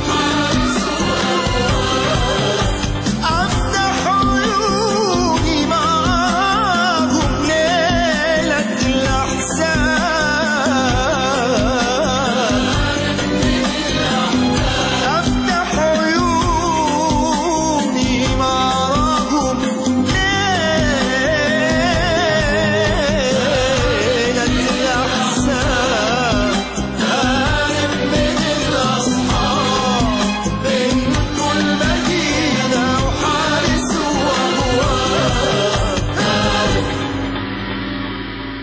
E: أفتح عيوني معاهم ليلة الأحزان، أفتح عيوني معاهم ليلة الأحزان، هارب من الأصحاب من كل مدينة وحارس وأبواب.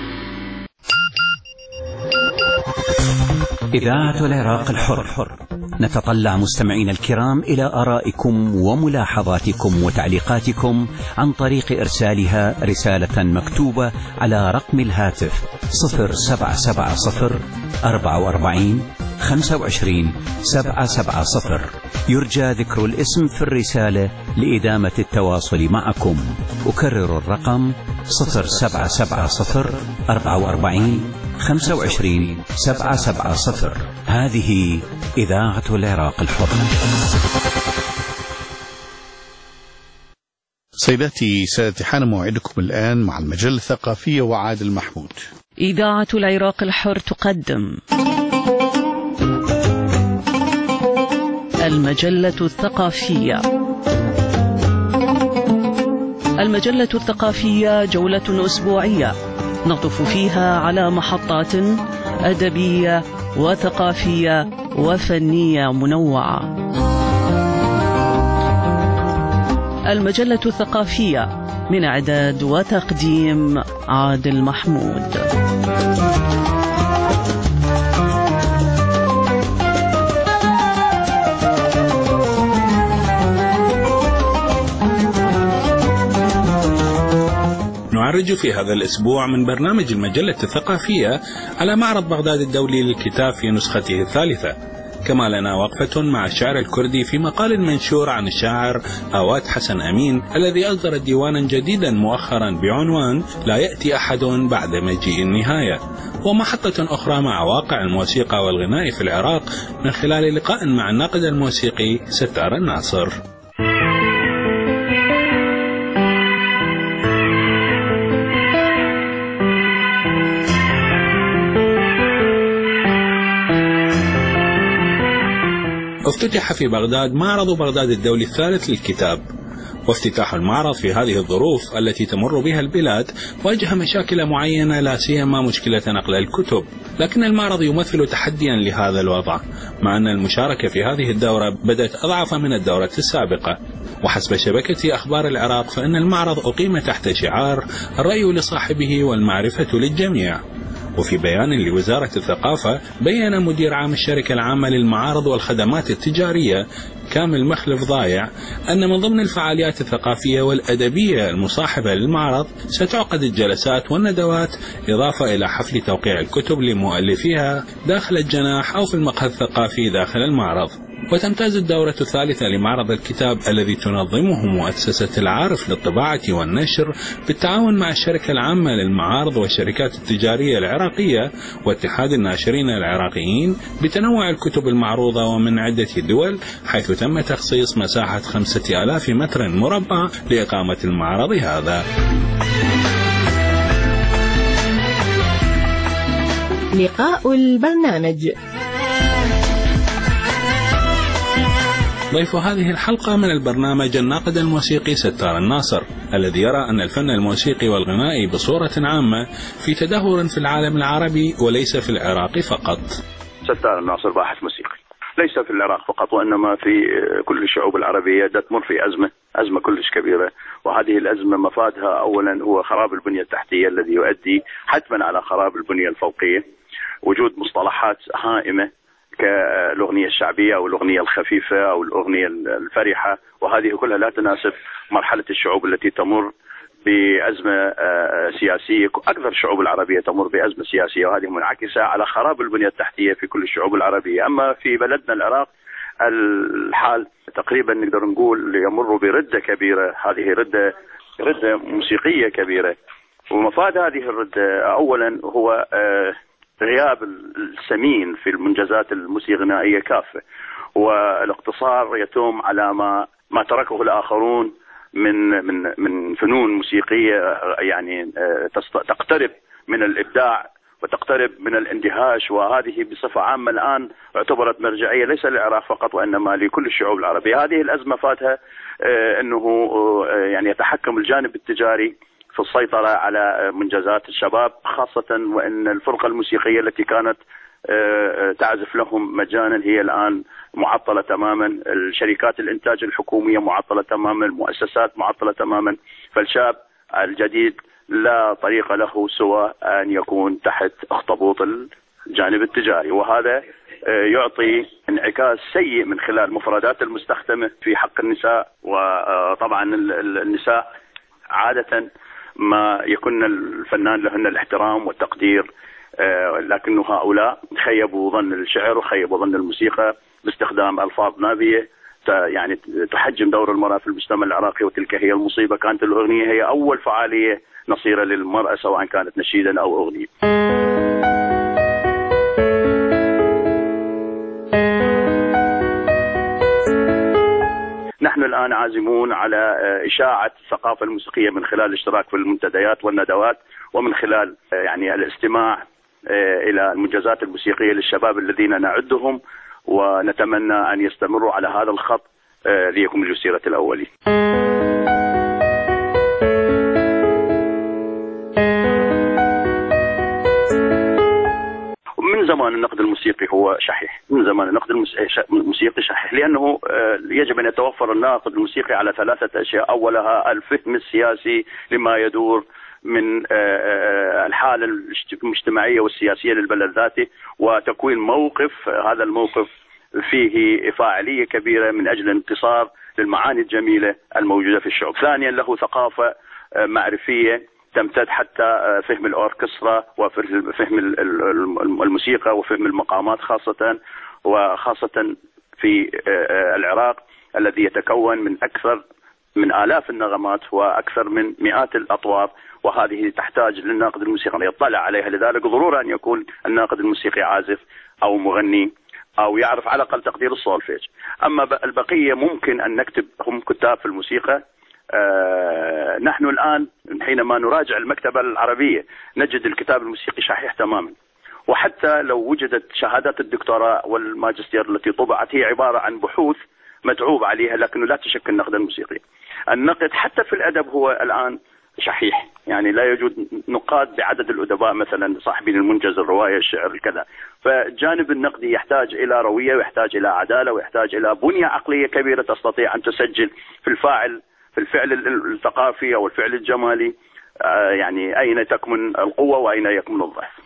F: إذاعة العراق الحر نتطلع مستمعين الكرام إلى آرائكم وملاحظاتكم وتعليقاتكم عن طريق إرسالها رسالة مكتوبة على رقم الهاتف صفر سبعة سبعة صفر أربعة وأربعين خمسة وعشرين سبعة سبعة صفر. يرجى ذكر الاسم في الرسالة لإدامة التواصل معكم. أكرر الرقم صفر سبعة سبعة صفر أربعة وأربعين خمسة وعشرين سبعة سبعة صفر. هذه إذاعة العراق الحر.
A: سيداتي سادتي، حان موعدكم الآن مع المجلة الثقافية وعادل محمود.
M: إذاعة العراق الحر تقدم المجلة الثقافية. المجلة الثقافية جولة أسبوعية نطف فيها على محطات أدبية وثقافية وفنية منوعة. المجلة الثقافية من إعداد وتقديم عادل محمود.
G: نعرج في هذا الأسبوع من برنامج المجلة الثقافية على معرض بغداد الدولي للكتاب في نسخته الثالثة، كما لنا وقفة مع الشاعر الكردي في مقال منشور عن الشاعر آوات حسن أمين الذي أصدر ديوانا جديدا مؤخرا بعنوان لا يأتي أحد بعد مجيء النهاية، ومحطة أخرى مع واقع الموسيقى والغناء في العراق من خلال لقاء مع الناقد الموسيقي ستار الناصر. افتتح في بغداد معرض بغداد الدولي الثالث للكتاب، وافتتاح المعرض في هذه الظروف التي تمر بها البلاد واجه مشاكل معينة، لا سيما مشكلة نقل الكتب، لكن المعرض يمثل تحديا لهذا الوضع، مع أن المشاركة في هذه الدورة بدأت أضعف من الدورة السابقة. وحسب شبكة أخبار العراق فإن المعرض أقيم تحت شعار الرأي لصاحبه والمعرفة للجميع. وفي بيان لوزارة الثقافة بيّن مدير عام الشركة العامة للمعارض والخدمات التجارية كامل مخلف ضايع أن من ضمن الفعاليات الثقافية والأدبية المصاحبة للمعرض ستعقد الجلسات والندوات، إضافة إلى حفل توقيع الكتب لمؤلفيها داخل الجناح أو في المقهى الثقافي داخل المعرض. وتمتاز الدورة الثالثة لمعرض الكتاب الذي تنظمه مؤسسة العارف للطباعة والنشر بالتعاون مع الشركة العامة للمعارض والشركات التجارية العراقية واتحاد الناشرين العراقيين بتنوع الكتب المعروضة ومن عدة دول، حيث تم تخصيص مساحة خمسة آلاف متر مربع لإقامة المعرض هذا.
I: لقاء البرنامج.
G: ضيف هذه الحلقة من البرنامج الناقد الموسيقي ستار الناصر، الذي يرى أن الفن الموسيقي والغنائي بصورة عامة في تدهور في العالم العربي وليس في العراق فقط.
X: ستار الناصر باحث موسيقي ليس في العراق فقط، وإنما في كل الشعوب العربية تمر في أزمة أزمة كلش كبيرة، وهذه الأزمة مفادها أولا هو خراب البنية التحتية الذي يؤدي حتما على خراب البنية الفوقية، وجود مصطلحات هائمة كالأغنية الشعبية أو الأغنية الخفيفة أو الأغنية الفرحة، وهذه كلها لا تناسب مرحلة الشعوب التي تمر بأزمة سياسية. أكثر الشعوب العربية تمر بأزمة سياسية، وهذه منعكسة على خراب البنية التحتية في كل الشعوب العربية. أما في بلدنا العراق الحال تقريبا نقدر نقول يمر بردة كبيرة، هذه ردة ردة موسيقية كبيرة، ومفاد هذه الردة أولا هو غياب السمين في المنجزات الموسيقية كافة، والاقتصار يتم على ما ما تركه الآخرون من من من فنون موسيقية يعني تقترب من الإبداع وتقترب من الاندهاش، وهذه بصفة عامة الآن اعتبرت مرجعية ليس للعراق فقط وإنما لكل الشعوب العربية. هذه الأزمة فاتها أنه يعني يتحكم الجانب التجاري في السيطرة على منجزات الشباب، خاصة وأن الفرقة الموسيقية التي كانت تعزف لهم مجانا هي الآن معطلة تماما، الشركات الإنتاج الحكومية معطلة تماما، المؤسسات معطلة تماما، فالشاب الجديد لا طريق له سوى أن يكون تحت أخطبوط الجانب التجاري، وهذا يعطي انعكاس سيء من خلال مفردات المستخدمة في حق النساء. وطبعا النساء عادة ما يكون الفنان لهن الاحترام والتقدير، لكن هؤلاء خيبوا ظن الشعر وخيبوا ظن الموسيقى باستخدام ألفاظ نابية يعني تحجم دور المرأة في المجتمع العراقي، وتلك هي المصيبة. كانت الأغنية هي أول فعالية نصيرة للمرأة سواء كانت نشيدا أو أغنية. نحن الآن عازمون على إشاعة الثقافة الموسيقية من خلال الاشتراك في المنتديات والندوات، ومن خلال يعني الاستماع إلى المنجزات الموسيقية للشباب الذين نعدهم، ونتمنى أن يستمروا على هذا الخط ليكملوا السيرة الأولي. من زمان النقد الموسيقي هو شحيح، من زمان النقد الموسيقي شحيح، لأنه يجب أن يتوفر الناقد الموسيقي على ثلاثة أشياء. أولها الفهم السياسي لما يدور من الحالة المجتمعية والسياسية للبلد ذاته، وتكوين موقف، هذا الموقف فيه فاعلية كبيرة من أجل الانتصار للمعاني الجميلة الموجودة في الشعوب. ثانيا له ثقافة معرفية تمتد حتى فهم الأوركسترا وفهم الموسيقى وفهم المقامات، خاصة وخاصة في العراق الذي يتكون من أكثر من آلاف النغمات وأكثر من مئات الأطوار، وهذه تحتاج للناقد الموسيقي أن يطلع عليها. لذلك ضروري أن يكون الناقد الموسيقي عازف أو مغني أو يعرف على الأقل تقدير السولفيج. أما البقية ممكن أن نكتب، هم كتاب في الموسيقى. آه نحن الآن حينما نراجع المكتبة العربية نجد الكتاب الموسيقي شحيح تماما، وحتى لو وجدت شهادات الدكتوراه والماجستير التي طبعت هي عبارة عن بحوث متعوب عليها، لكنه لا تشكل نقدا موسيقيا. النقد حتى في الأدب هو الآن شحيح، يعني لا يوجد نقاد بعدد الأدباء مثلا صاحبين المنجز، الرواية، الشعر، الكذا. فالجانب النقدي يحتاج إلى روية، ويحتاج إلى عدالة، ويحتاج إلى بنية عقلية كبيرة تستطيع أن تسجل في الفاعل، في الفعل الثقافي أو الفعل الجمالي، آه يعني أين تكمن القوة وأين يكمن الضعف.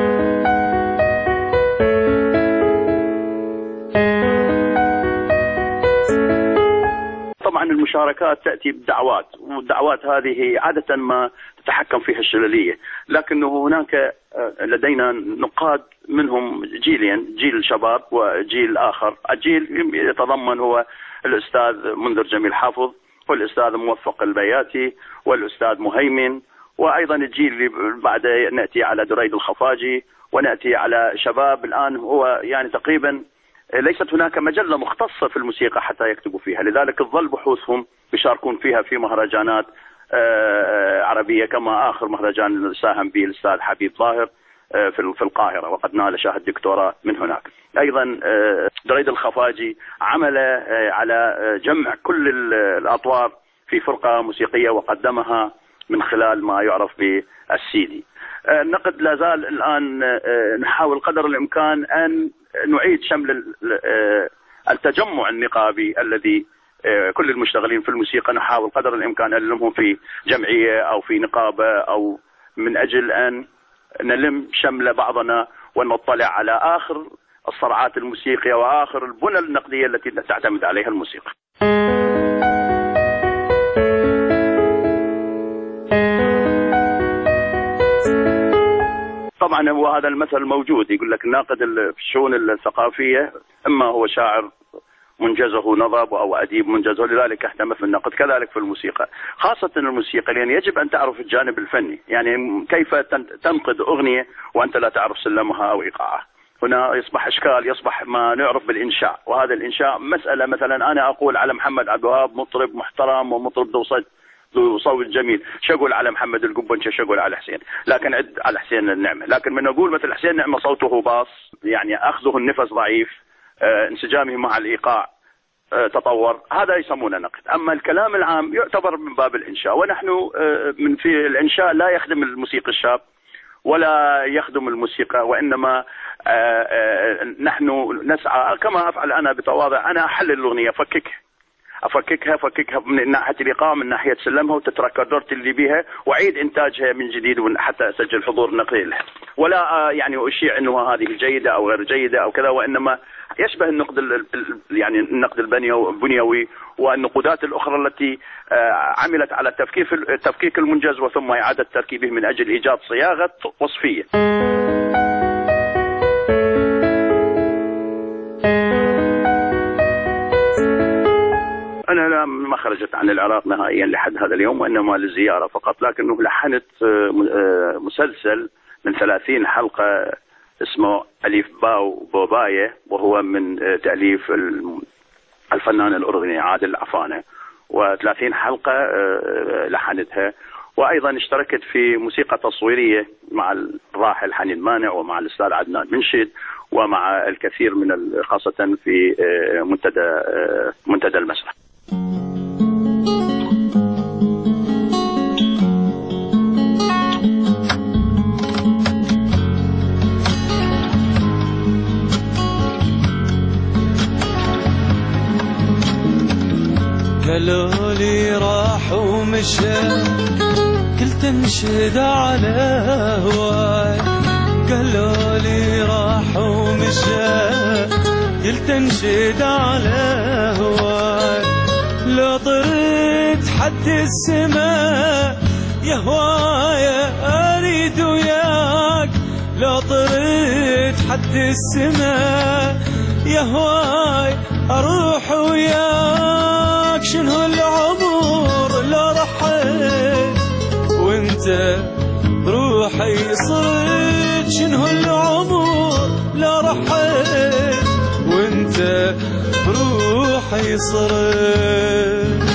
X: طبعا المشاركات تأتي بدعوات، والدعوات هذه عادة ما تتحكم فيها الشللية، لكنه هناك لدينا نقاد منهم جيلين، جيل شباب وجيل آخر. الجيل يتضمن هو الأستاذ منذر جميل حافظ، والأستاذ موفق البياتي، والأستاذ مهيمن، وأيضا الجيل اللي بعد نأتي على دريد الخفاجي، ونأتي على شباب الآن هو يعني تقريبا ليست هناك مجلة مختصة في الموسيقى حتى يكتبوا فيها، لذلك تظل بحوثهم يشاركون فيها في مهرجانات عربية، كما آخر مهرجان ساهم به الأستاذ حبيب ظاهر في القاهرة وقد نال شهادة دكتوراه من هناك. أيضا دريد الخفاجي عمل على جمع كل الأطوار في فرقة موسيقية وقدمها من خلال ما يعرف بالسيدي. النقد لا زال الآن نحاول قدر الإمكان أن نعيد شمل التجمع النقابي الذي كل المشتغلين في الموسيقى نحاول قدر الإمكان أن نلمهم في جمعية أو في نقابة، أو من أجل أن نلم شمل بعضنا ونطلع على آخر الصراعات الموسيقية وآخر البنى النقدية التي تعتمد عليها الموسيقى. طبعا هو هذا المثل موجود، يقول لك الناقد في الشؤون الثقافية إما هو شاعر منجزه نضب أو أديب منجزه، لذلك اهتم في النقد. كذلك في الموسيقى، خاصة الموسيقى، لأن يعني يجب أن تعرف الجانب الفني، يعني كيف تنقد أغنية وأنت لا تعرف سلمها أو إيقاعها. هنا يصبح إشكال، يصبح ما نعرف بالإنشاء، وهذا الإنشاء مسألة. مثلا أنا أقول على محمد عبد الوهاب مطرب محترم ومطرب ذو صوت ذو صوت جميل، شو أقول على محمد القبنشة، شو أقول على حسين، لكن عد على حسين النعمة. لكن من أقول مثل حسين النعمة صوته باص، يعني أخذه النفس ضعيف، آه انسجامه مع الإيقاع آه تطور، هذا يسمونه نقد. أما الكلام العام يعتبر من باب الإنشاء، ونحن آه من في الإنشاء لا يخدم الموسيقى الشاب ولا يخدم الموسيقى، وإنما آآ آآ نحن نسعى كما أفعل أنا بتواضع، أنا أحلل الأغنية، أفككها افككها افككها من ناحيه الاقامه، من ناحيه سلمها وتترك الدورة اللي بيها، واعيد انتاجها من جديد حتى اسجل حضور نقدي لها. ولا يعني اشيع انه هذه جيده او غير جيده او كذا، وانما يشبه النقد يعني النقد البنيوي والنقودات الاخرى التي عملت على تفكيك تفكيك المنجز وثم اعاده تركيبه من اجل ايجاد صياغه وصفيه. أنا ما خرجت عن العراق نهائيا لحد هذا اليوم، وإنما للزيارة فقط، لكنه لحنت مسلسل من ثلاثين حلقة اسمه أليف باو بوباية، وهو من تأليف الفنان الأردني عادل العفانة، وثلاثين حلقة لحنتها. وأيضا اشتركت في موسيقى تصويرية مع الراحل حنين مانع ومع الأستاذ عدنان منشد ومع الكثير من خاصة في منتدى منتدى المسرح.
E: قالوا لي راح ومشى، قلت انشد على هواي. قالوا لي راح ومشى، قلت انشد على هواي. لو طرت حد السماء يا هوايا اريد وياك، لو طرت حد السماء يا هواي اروح وياك. شنو العمر لو رحت وانت روحي صرت، شنو العمر لو رحت وانت روحي صرت.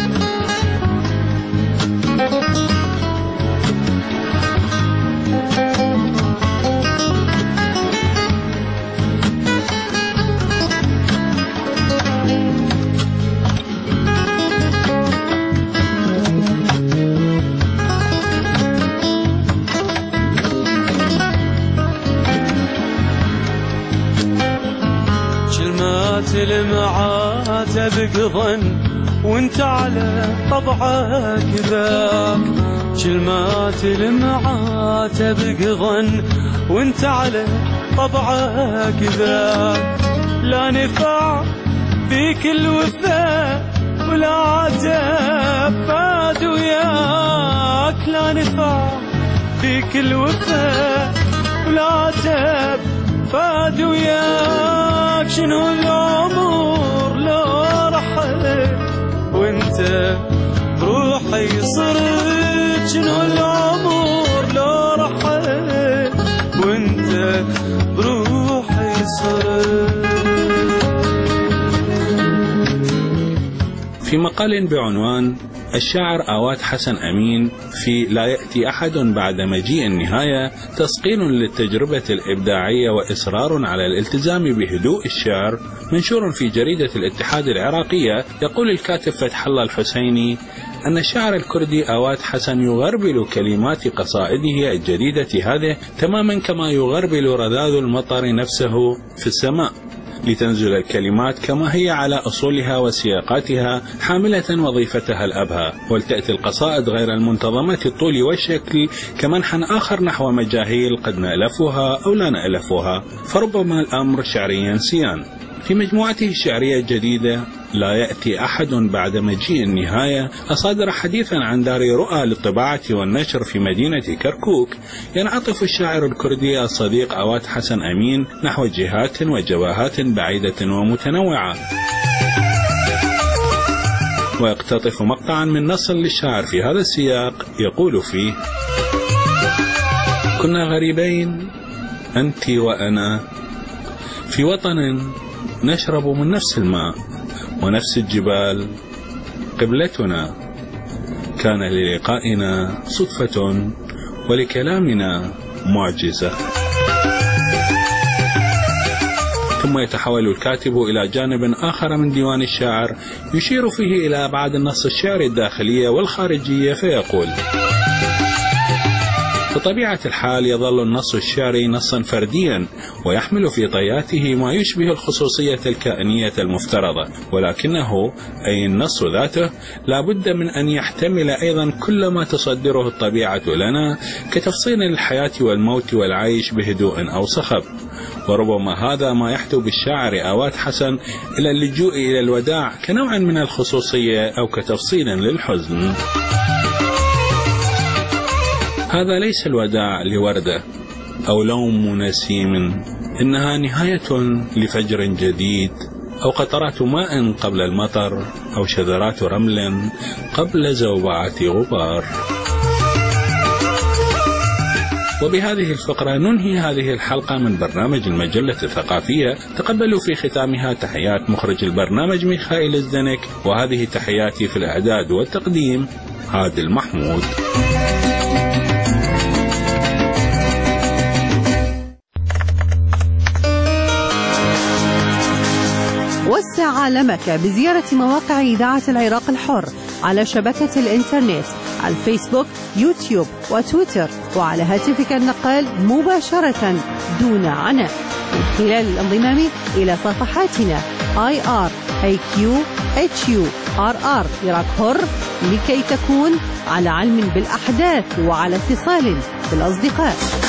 E: المعاتب قضن وانت على طبعك ذاك. كلمات المعاتب قضن وانت على طبعك ذاك. لا نفع بيك الوفاء ولا عتب فاد وياك. لا نفع بيك الوفاء ولا عتب فاد وياك. شنو العمر لو رحت وانت روحي صرت. شنو العمر لو رحت وانت بروحي صرت.
G: في مقال بعنوان الشاعر آوات حسن أمين في لا يأتي أحد بعد مجيء النهاية، تسقيل للتجربة الإبداعية وإصرار على الالتزام بهدوء الشعر، منشور في جريدة الاتحاد العراقية، يقول الكاتب فتح الله الحسيني أن الشاعر الكردي آوات حسن يغربل كلمات قصائده الجديدة هذه تماما كما يغربل رذاذ المطر نفسه في السماء، لتنزل الكلمات كما هي على أصولها وسياقاتها حاملة وظيفتها الأبهى، ولتأتي القصائد غير المنتظمة الطول والشكل كمنحى آخر نحو مجاهيل قد نألفها أو لا نألفها، فربما الأمر شعريا سيان. في مجموعته الشعرية الجديدة لا يأتي أحد بعد مجيء النهاية، أصادر حديثا عن دار رؤى للطباعة والنشر في مدينة كركوك، ينعطف الشاعر الكردي الصديق آوات حسن أمين نحو جهات وجواهات بعيدة ومتنوعة، ويقتطف مقطعا من نص للشاعر في هذا السياق يقول فيه: كنا غريبين أنت وأنا في وطن نشرب من نفس الماء ونفس الجبال قبلتنا، كان للقائنا صدفة ولكلامنا معجزة. ثم يتحول الكاتب إلى جانب آخر من ديوان الشاعر يشير فيه إلى أبعاد النص الشعري الداخلية والخارجية، فيقول: بطبيعة الحال يظل النص الشعري نصا فرديا ويحمل في طياته ما يشبه الخصوصية الكائنية المفترضة، ولكنه أي النص ذاته لا بد من أن يحتمل أيضا كل ما تصدره الطبيعة لنا كتفصيل الحياة والموت والعيش بهدوء أو صخب. وربما هذا ما يحدو بالشاعر آوات حسن إلى اللجوء إلى الوداع كنوع من الخصوصية أو كتفصيل للحزن. هذا ليس الوداع لوردة أو لوم نسيم، إنها نهاية لفجر جديد، أو قطرات ماء قبل المطر، أو شذرات رمل قبل زوبعة غبار. وبهذه الفقرة ننهي هذه الحلقة من برنامج المجلة الثقافية. تقبلوا في ختامها تحيات مخرج البرنامج ميخائيل الزنك، وهذه تحياتي في الإعداد والتقديم عادل محمود.
B: وسع عالمك بزيارة مواقع إذاعة العراق الحر على شبكة الإنترنت، على الفيسبوك، يوتيوب وتويتر، وعلى هاتفك النقال مباشرة دون عناء من خلال الانضمام إلى صفحاتنا آي آر إيه كيو إتش يو آر آر عراق حر لكي تكون على علم بالأحداث وعلى اتصال بالأصدقاء.